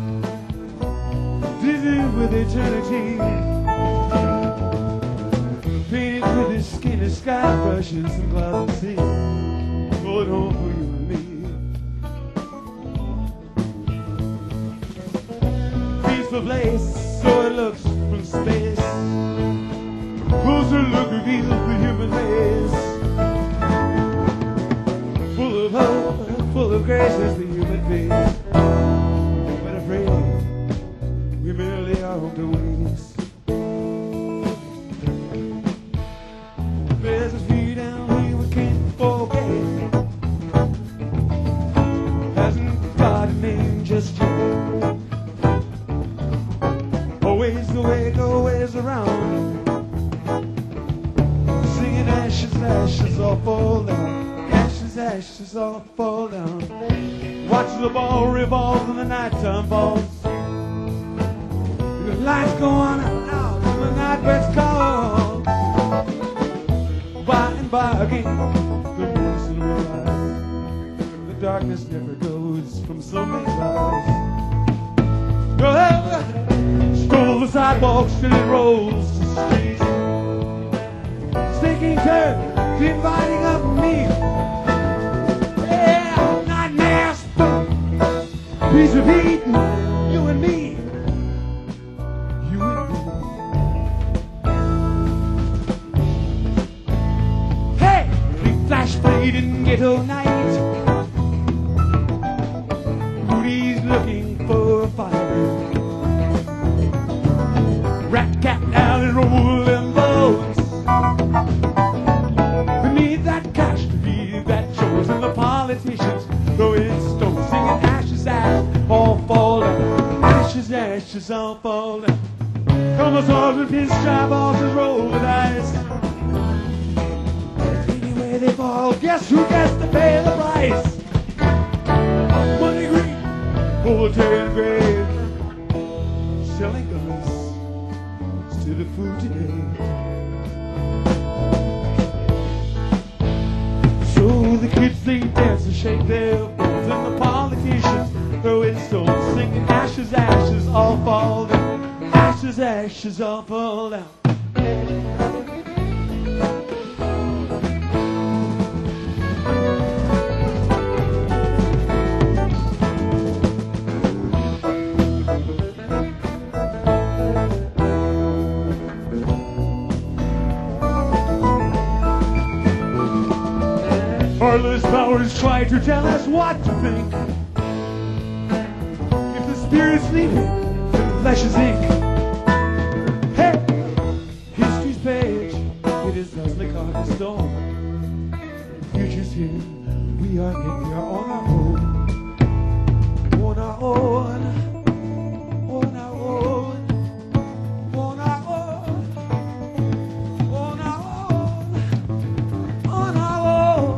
Dizzy with eternity. Painted with his skin and sky brushes and clouds and sea. Pull it home for you and me. Peaceful place, so it looks from space. Closer look reveals the human race. Full of hope, full of grace is the human face. But afraid, we merely are on the wings. There's ashes all fall down. Ashes, ashes all fall down. Watch the ball revolve and the nighttime falls. The lights go on and out and the night birds call. By and by again, the moon's will rise. The darkness never goes from so many eyes. Stroll the sidewalks till it rolls the streets. Taking turns, inviting up me. Yeah, nightmares, piece of heat, you and me. You and me. Hey, big flash fading ghetto night. Rudy's looking for a fire. Rat cat down and rolling bones. Beneath that cash to be that shows and the politicians throwing stones, singing ashes, ashes, all fall down. Ashes, ashes, all fall down. Come a sergeant, pinstripe horses roll the dice. Anyway they fall, guess who gets to pay the price? Money green, proletarian grave, selling guns to the food today. So the kids they dance and shake their bones, and the politicians throw in stones, singing ashes, ashes, all fall down. Ashes, ashes, all fall down. Heartless powers try to tell us what to think. If the spirit's sleeping, the flesh is ink. Hey, history's page, it is thusly carved in stone. The future's here, we are on our own. On our own, on our own, on our own, on our own, on our own.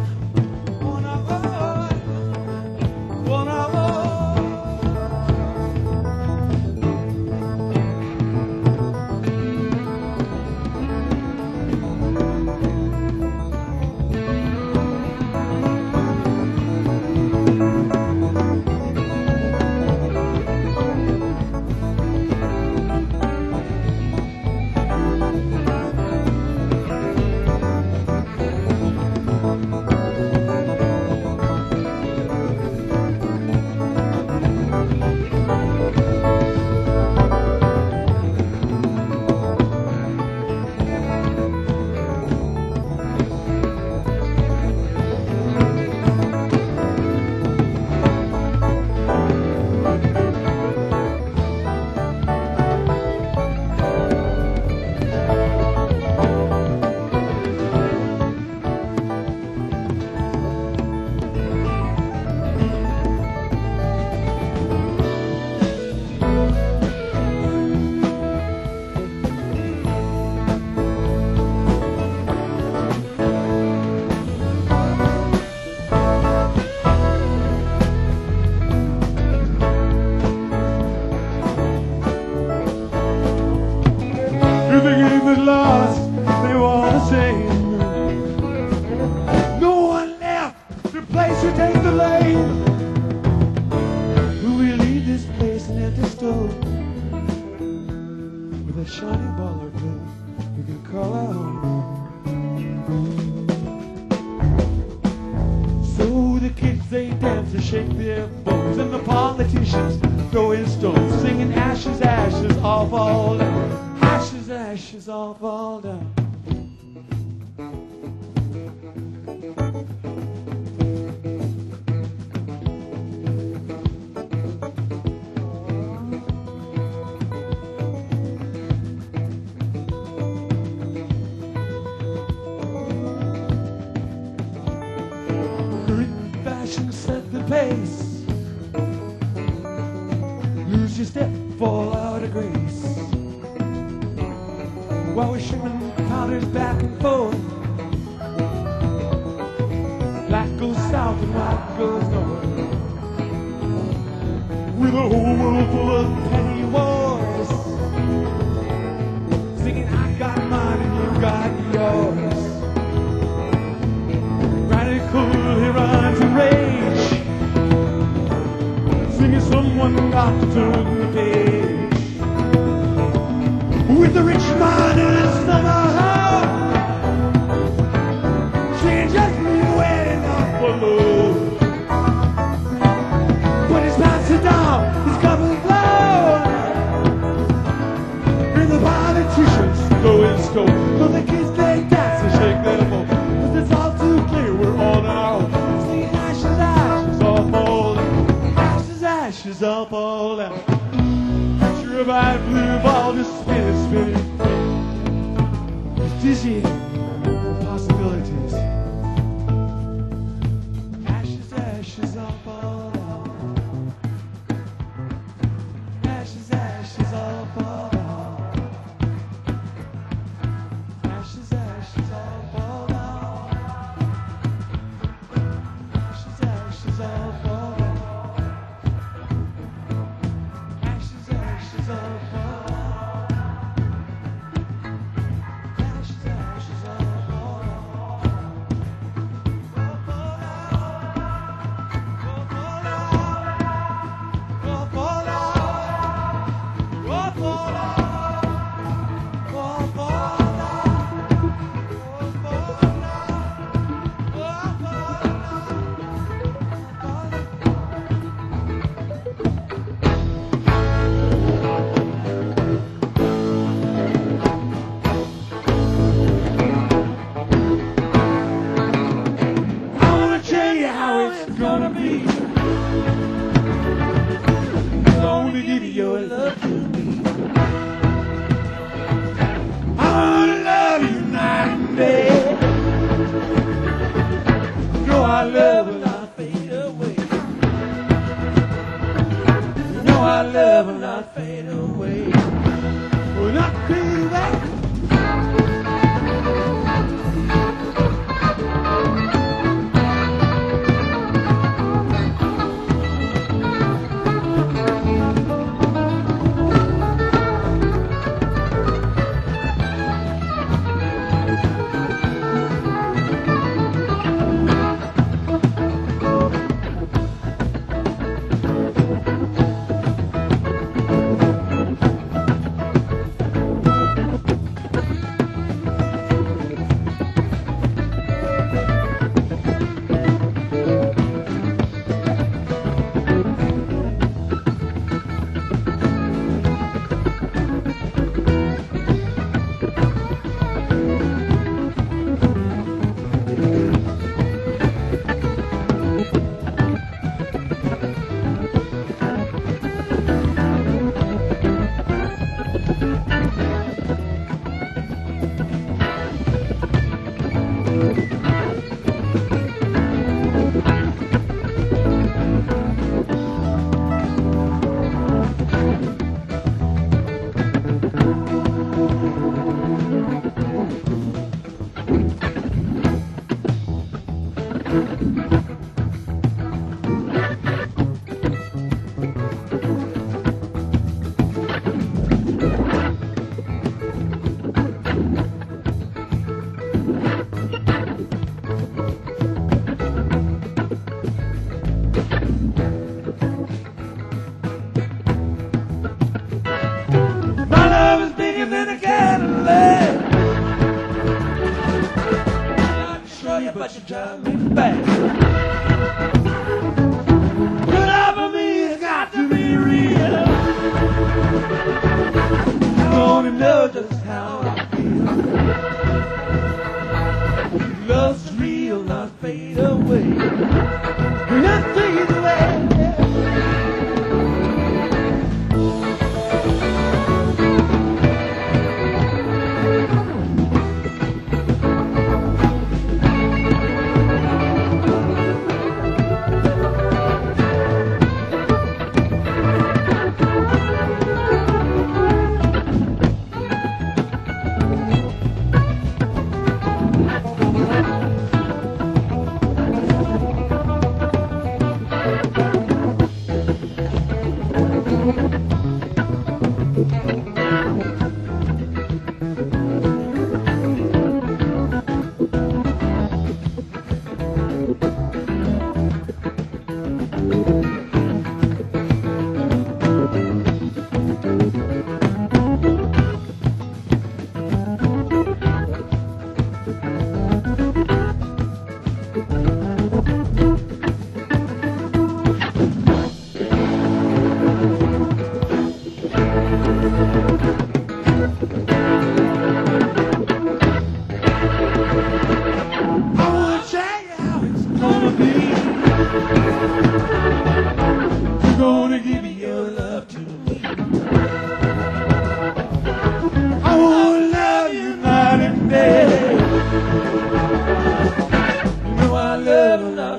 Lost, they want to say no one left to place or take the lane. Who will leave this place an empty stone with a shining ball of blue we can call our home. So the kids they dance and shake their bones, and the politicians throw in stones, singing ashes, ashes, all fall down. Ashes, ashes, all fall down. Great fashion set the pace. Lose your step, fall out of grace. While we're shipping powders back and forth, mountain white goes north. With a whole world full of petty wars, singing I got mine and you got yours. Radical heroes of rage, singing someone got to turn the page. With the rich man in his summer home, singing just me waiting up for love. When his pants are down, his covers blown, and the politicians go in stone. So the kids they dance and shake their bones, 'cause it's all too clear we're all on our own. Singing ashes, ashes, all falling, ashes, ashes, all falling. Picture of my blue ball just spinning, spinning. It's dizzy possibilities. Ashes, ashes, all falling. Ashes, ashes, all fall down. Ashes, ashes, all fall down. Ashes, ashes, all fall down. Ashes, ashes, all fall down. Ashes, ashes, all fall down. All fall down. All fall down. I wanna tell you how it's gonna be. Only give your love to me. I wanna love you night and day. No, our love will not fade away. No, our love will not fade away. Will not fade away. My love is bigger than a Cadillac. I can show you, but you drive me back. Good love for me has got to be real. I want to know just how I feel. Love's real, not fade away. Not fade away.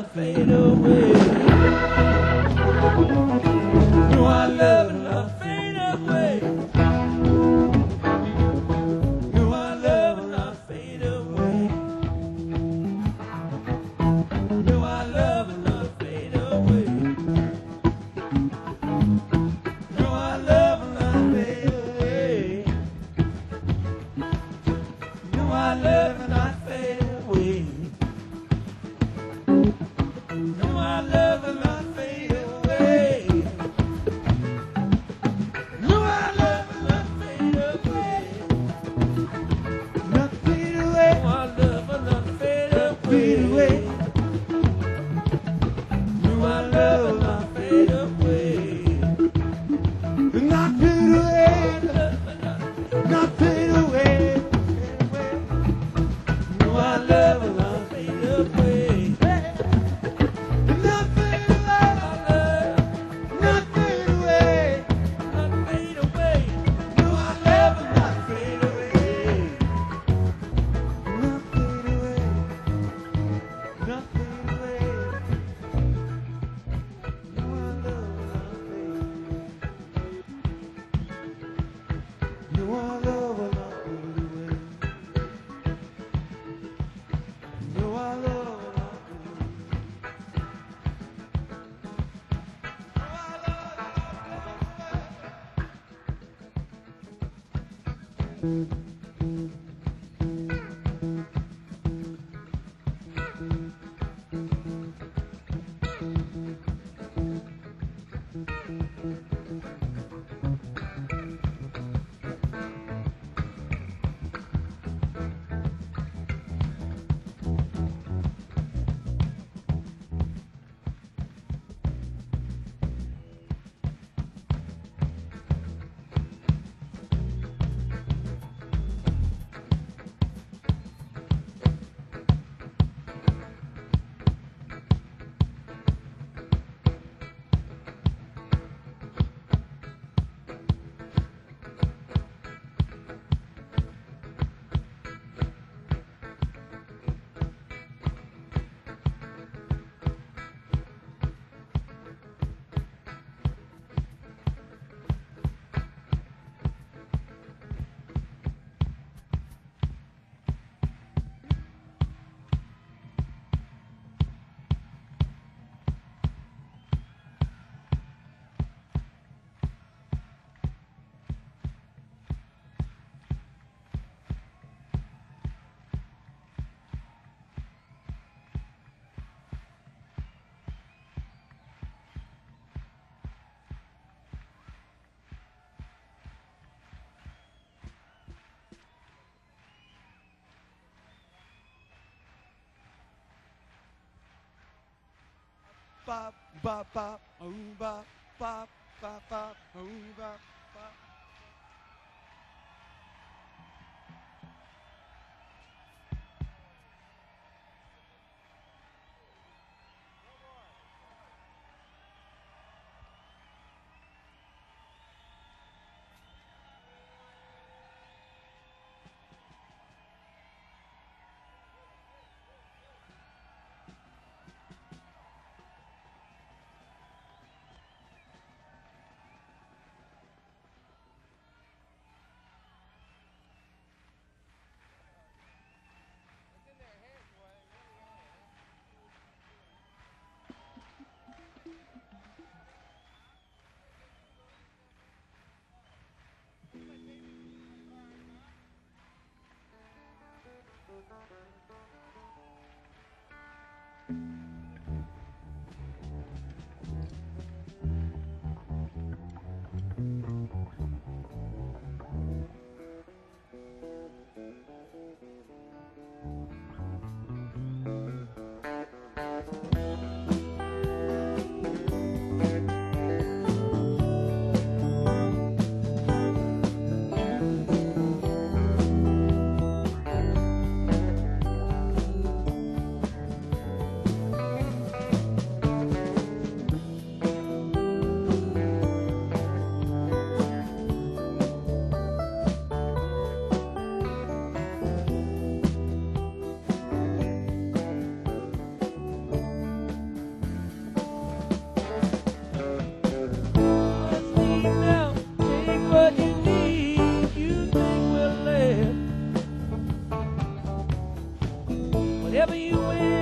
not fade away. No, our love will not fade away. No, our love will not fade away. No, our love will not fade away. No, our love will not fade away. No, our love will not fade away. No, our love will not fade away. No, our love will not fade away. Not fade away. No, our love will not fade Fade away. away. No, our love will not fade away. Not fade away. Not fade away. No, our love will not fade away. Not fade away. Our love Not fade away. will not fade away. No, our love will not Fade away. not fade away. Not fade away. No, our love will not fade. No, our love will not fade away. No, our love will not fade away. Ba ba ba ba ba ba ba ba ba.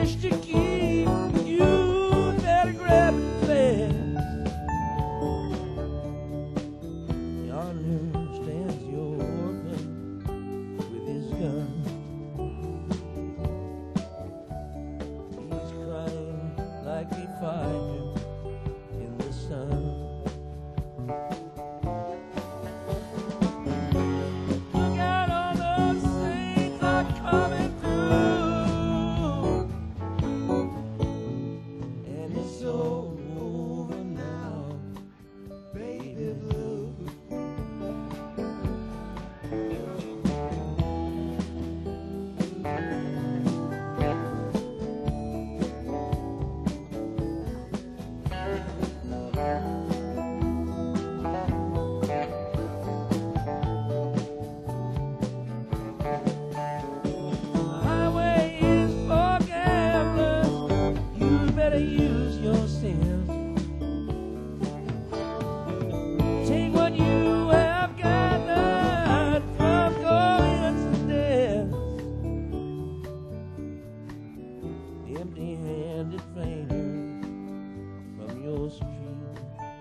wish to keep, you better grab it fast. Yonder stands your orphan with his gun. He's crying like he fired in the sun. Look out, all those saints are coming through, and it's all over now, baby blue. Highway is for gamblers, you better use your sense. Take what you have gathered from coincidence. Empty-handed fingers from your street,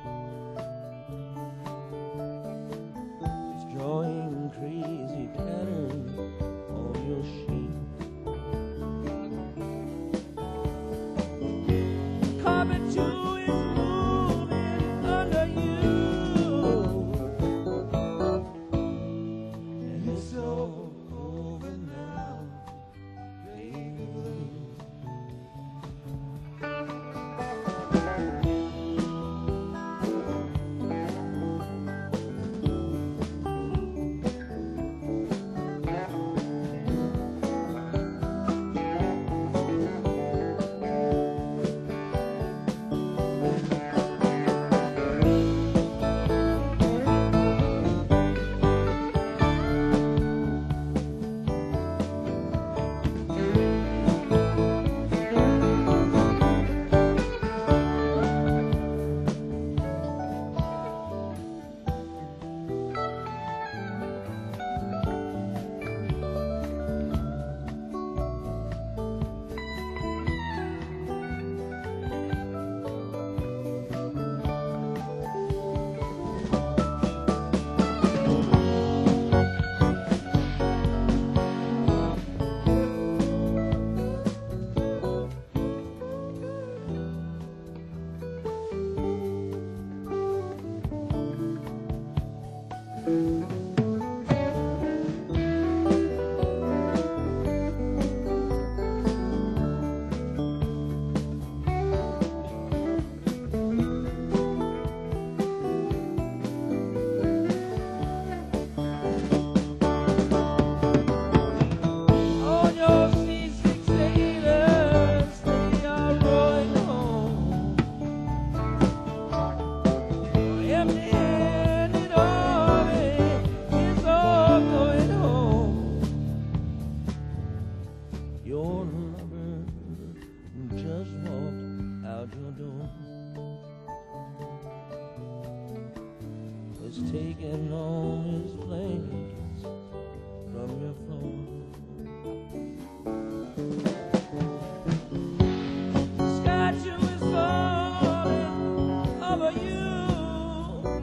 it's drawing crazy patterns on your sheet. Carpet too is moving under you, and it's all over now, baby blue. All your seasick sailors, they are rowing home, empty-handed army is all going home. Your lover just walked out your door, has taken all his blankets from your floor. Statue is falling over you,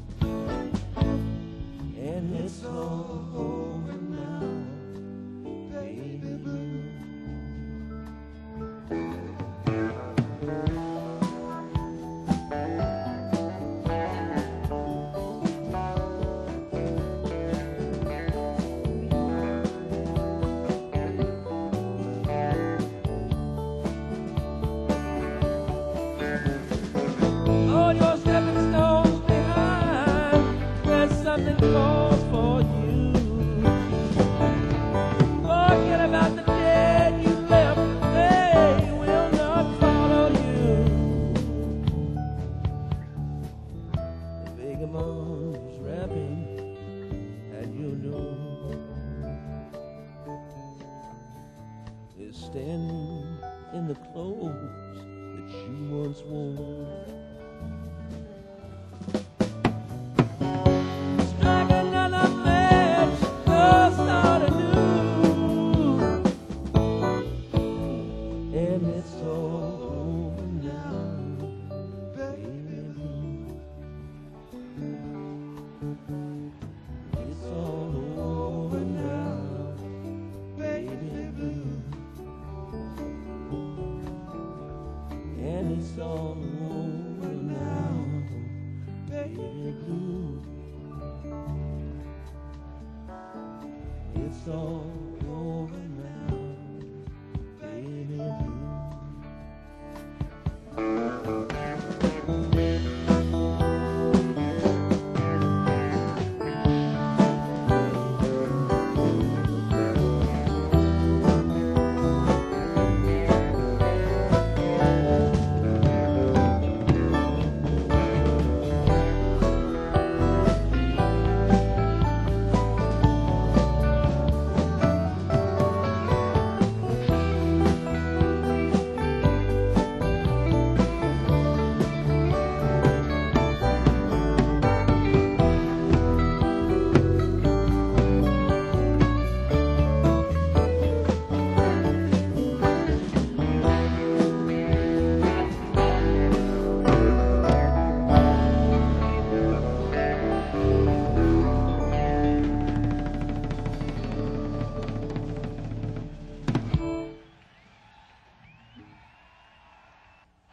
and it's all over now, baby blue. All your stepping stones behind, there's something calls for you. Forget about the dead you left, they will not follow you. The vagabond's rapping at your door, is standing in the clothes that you once wore. Strike another match, go start anew, and And it's all over now, baby blue. it's all over now, Baby blue. and it's all over.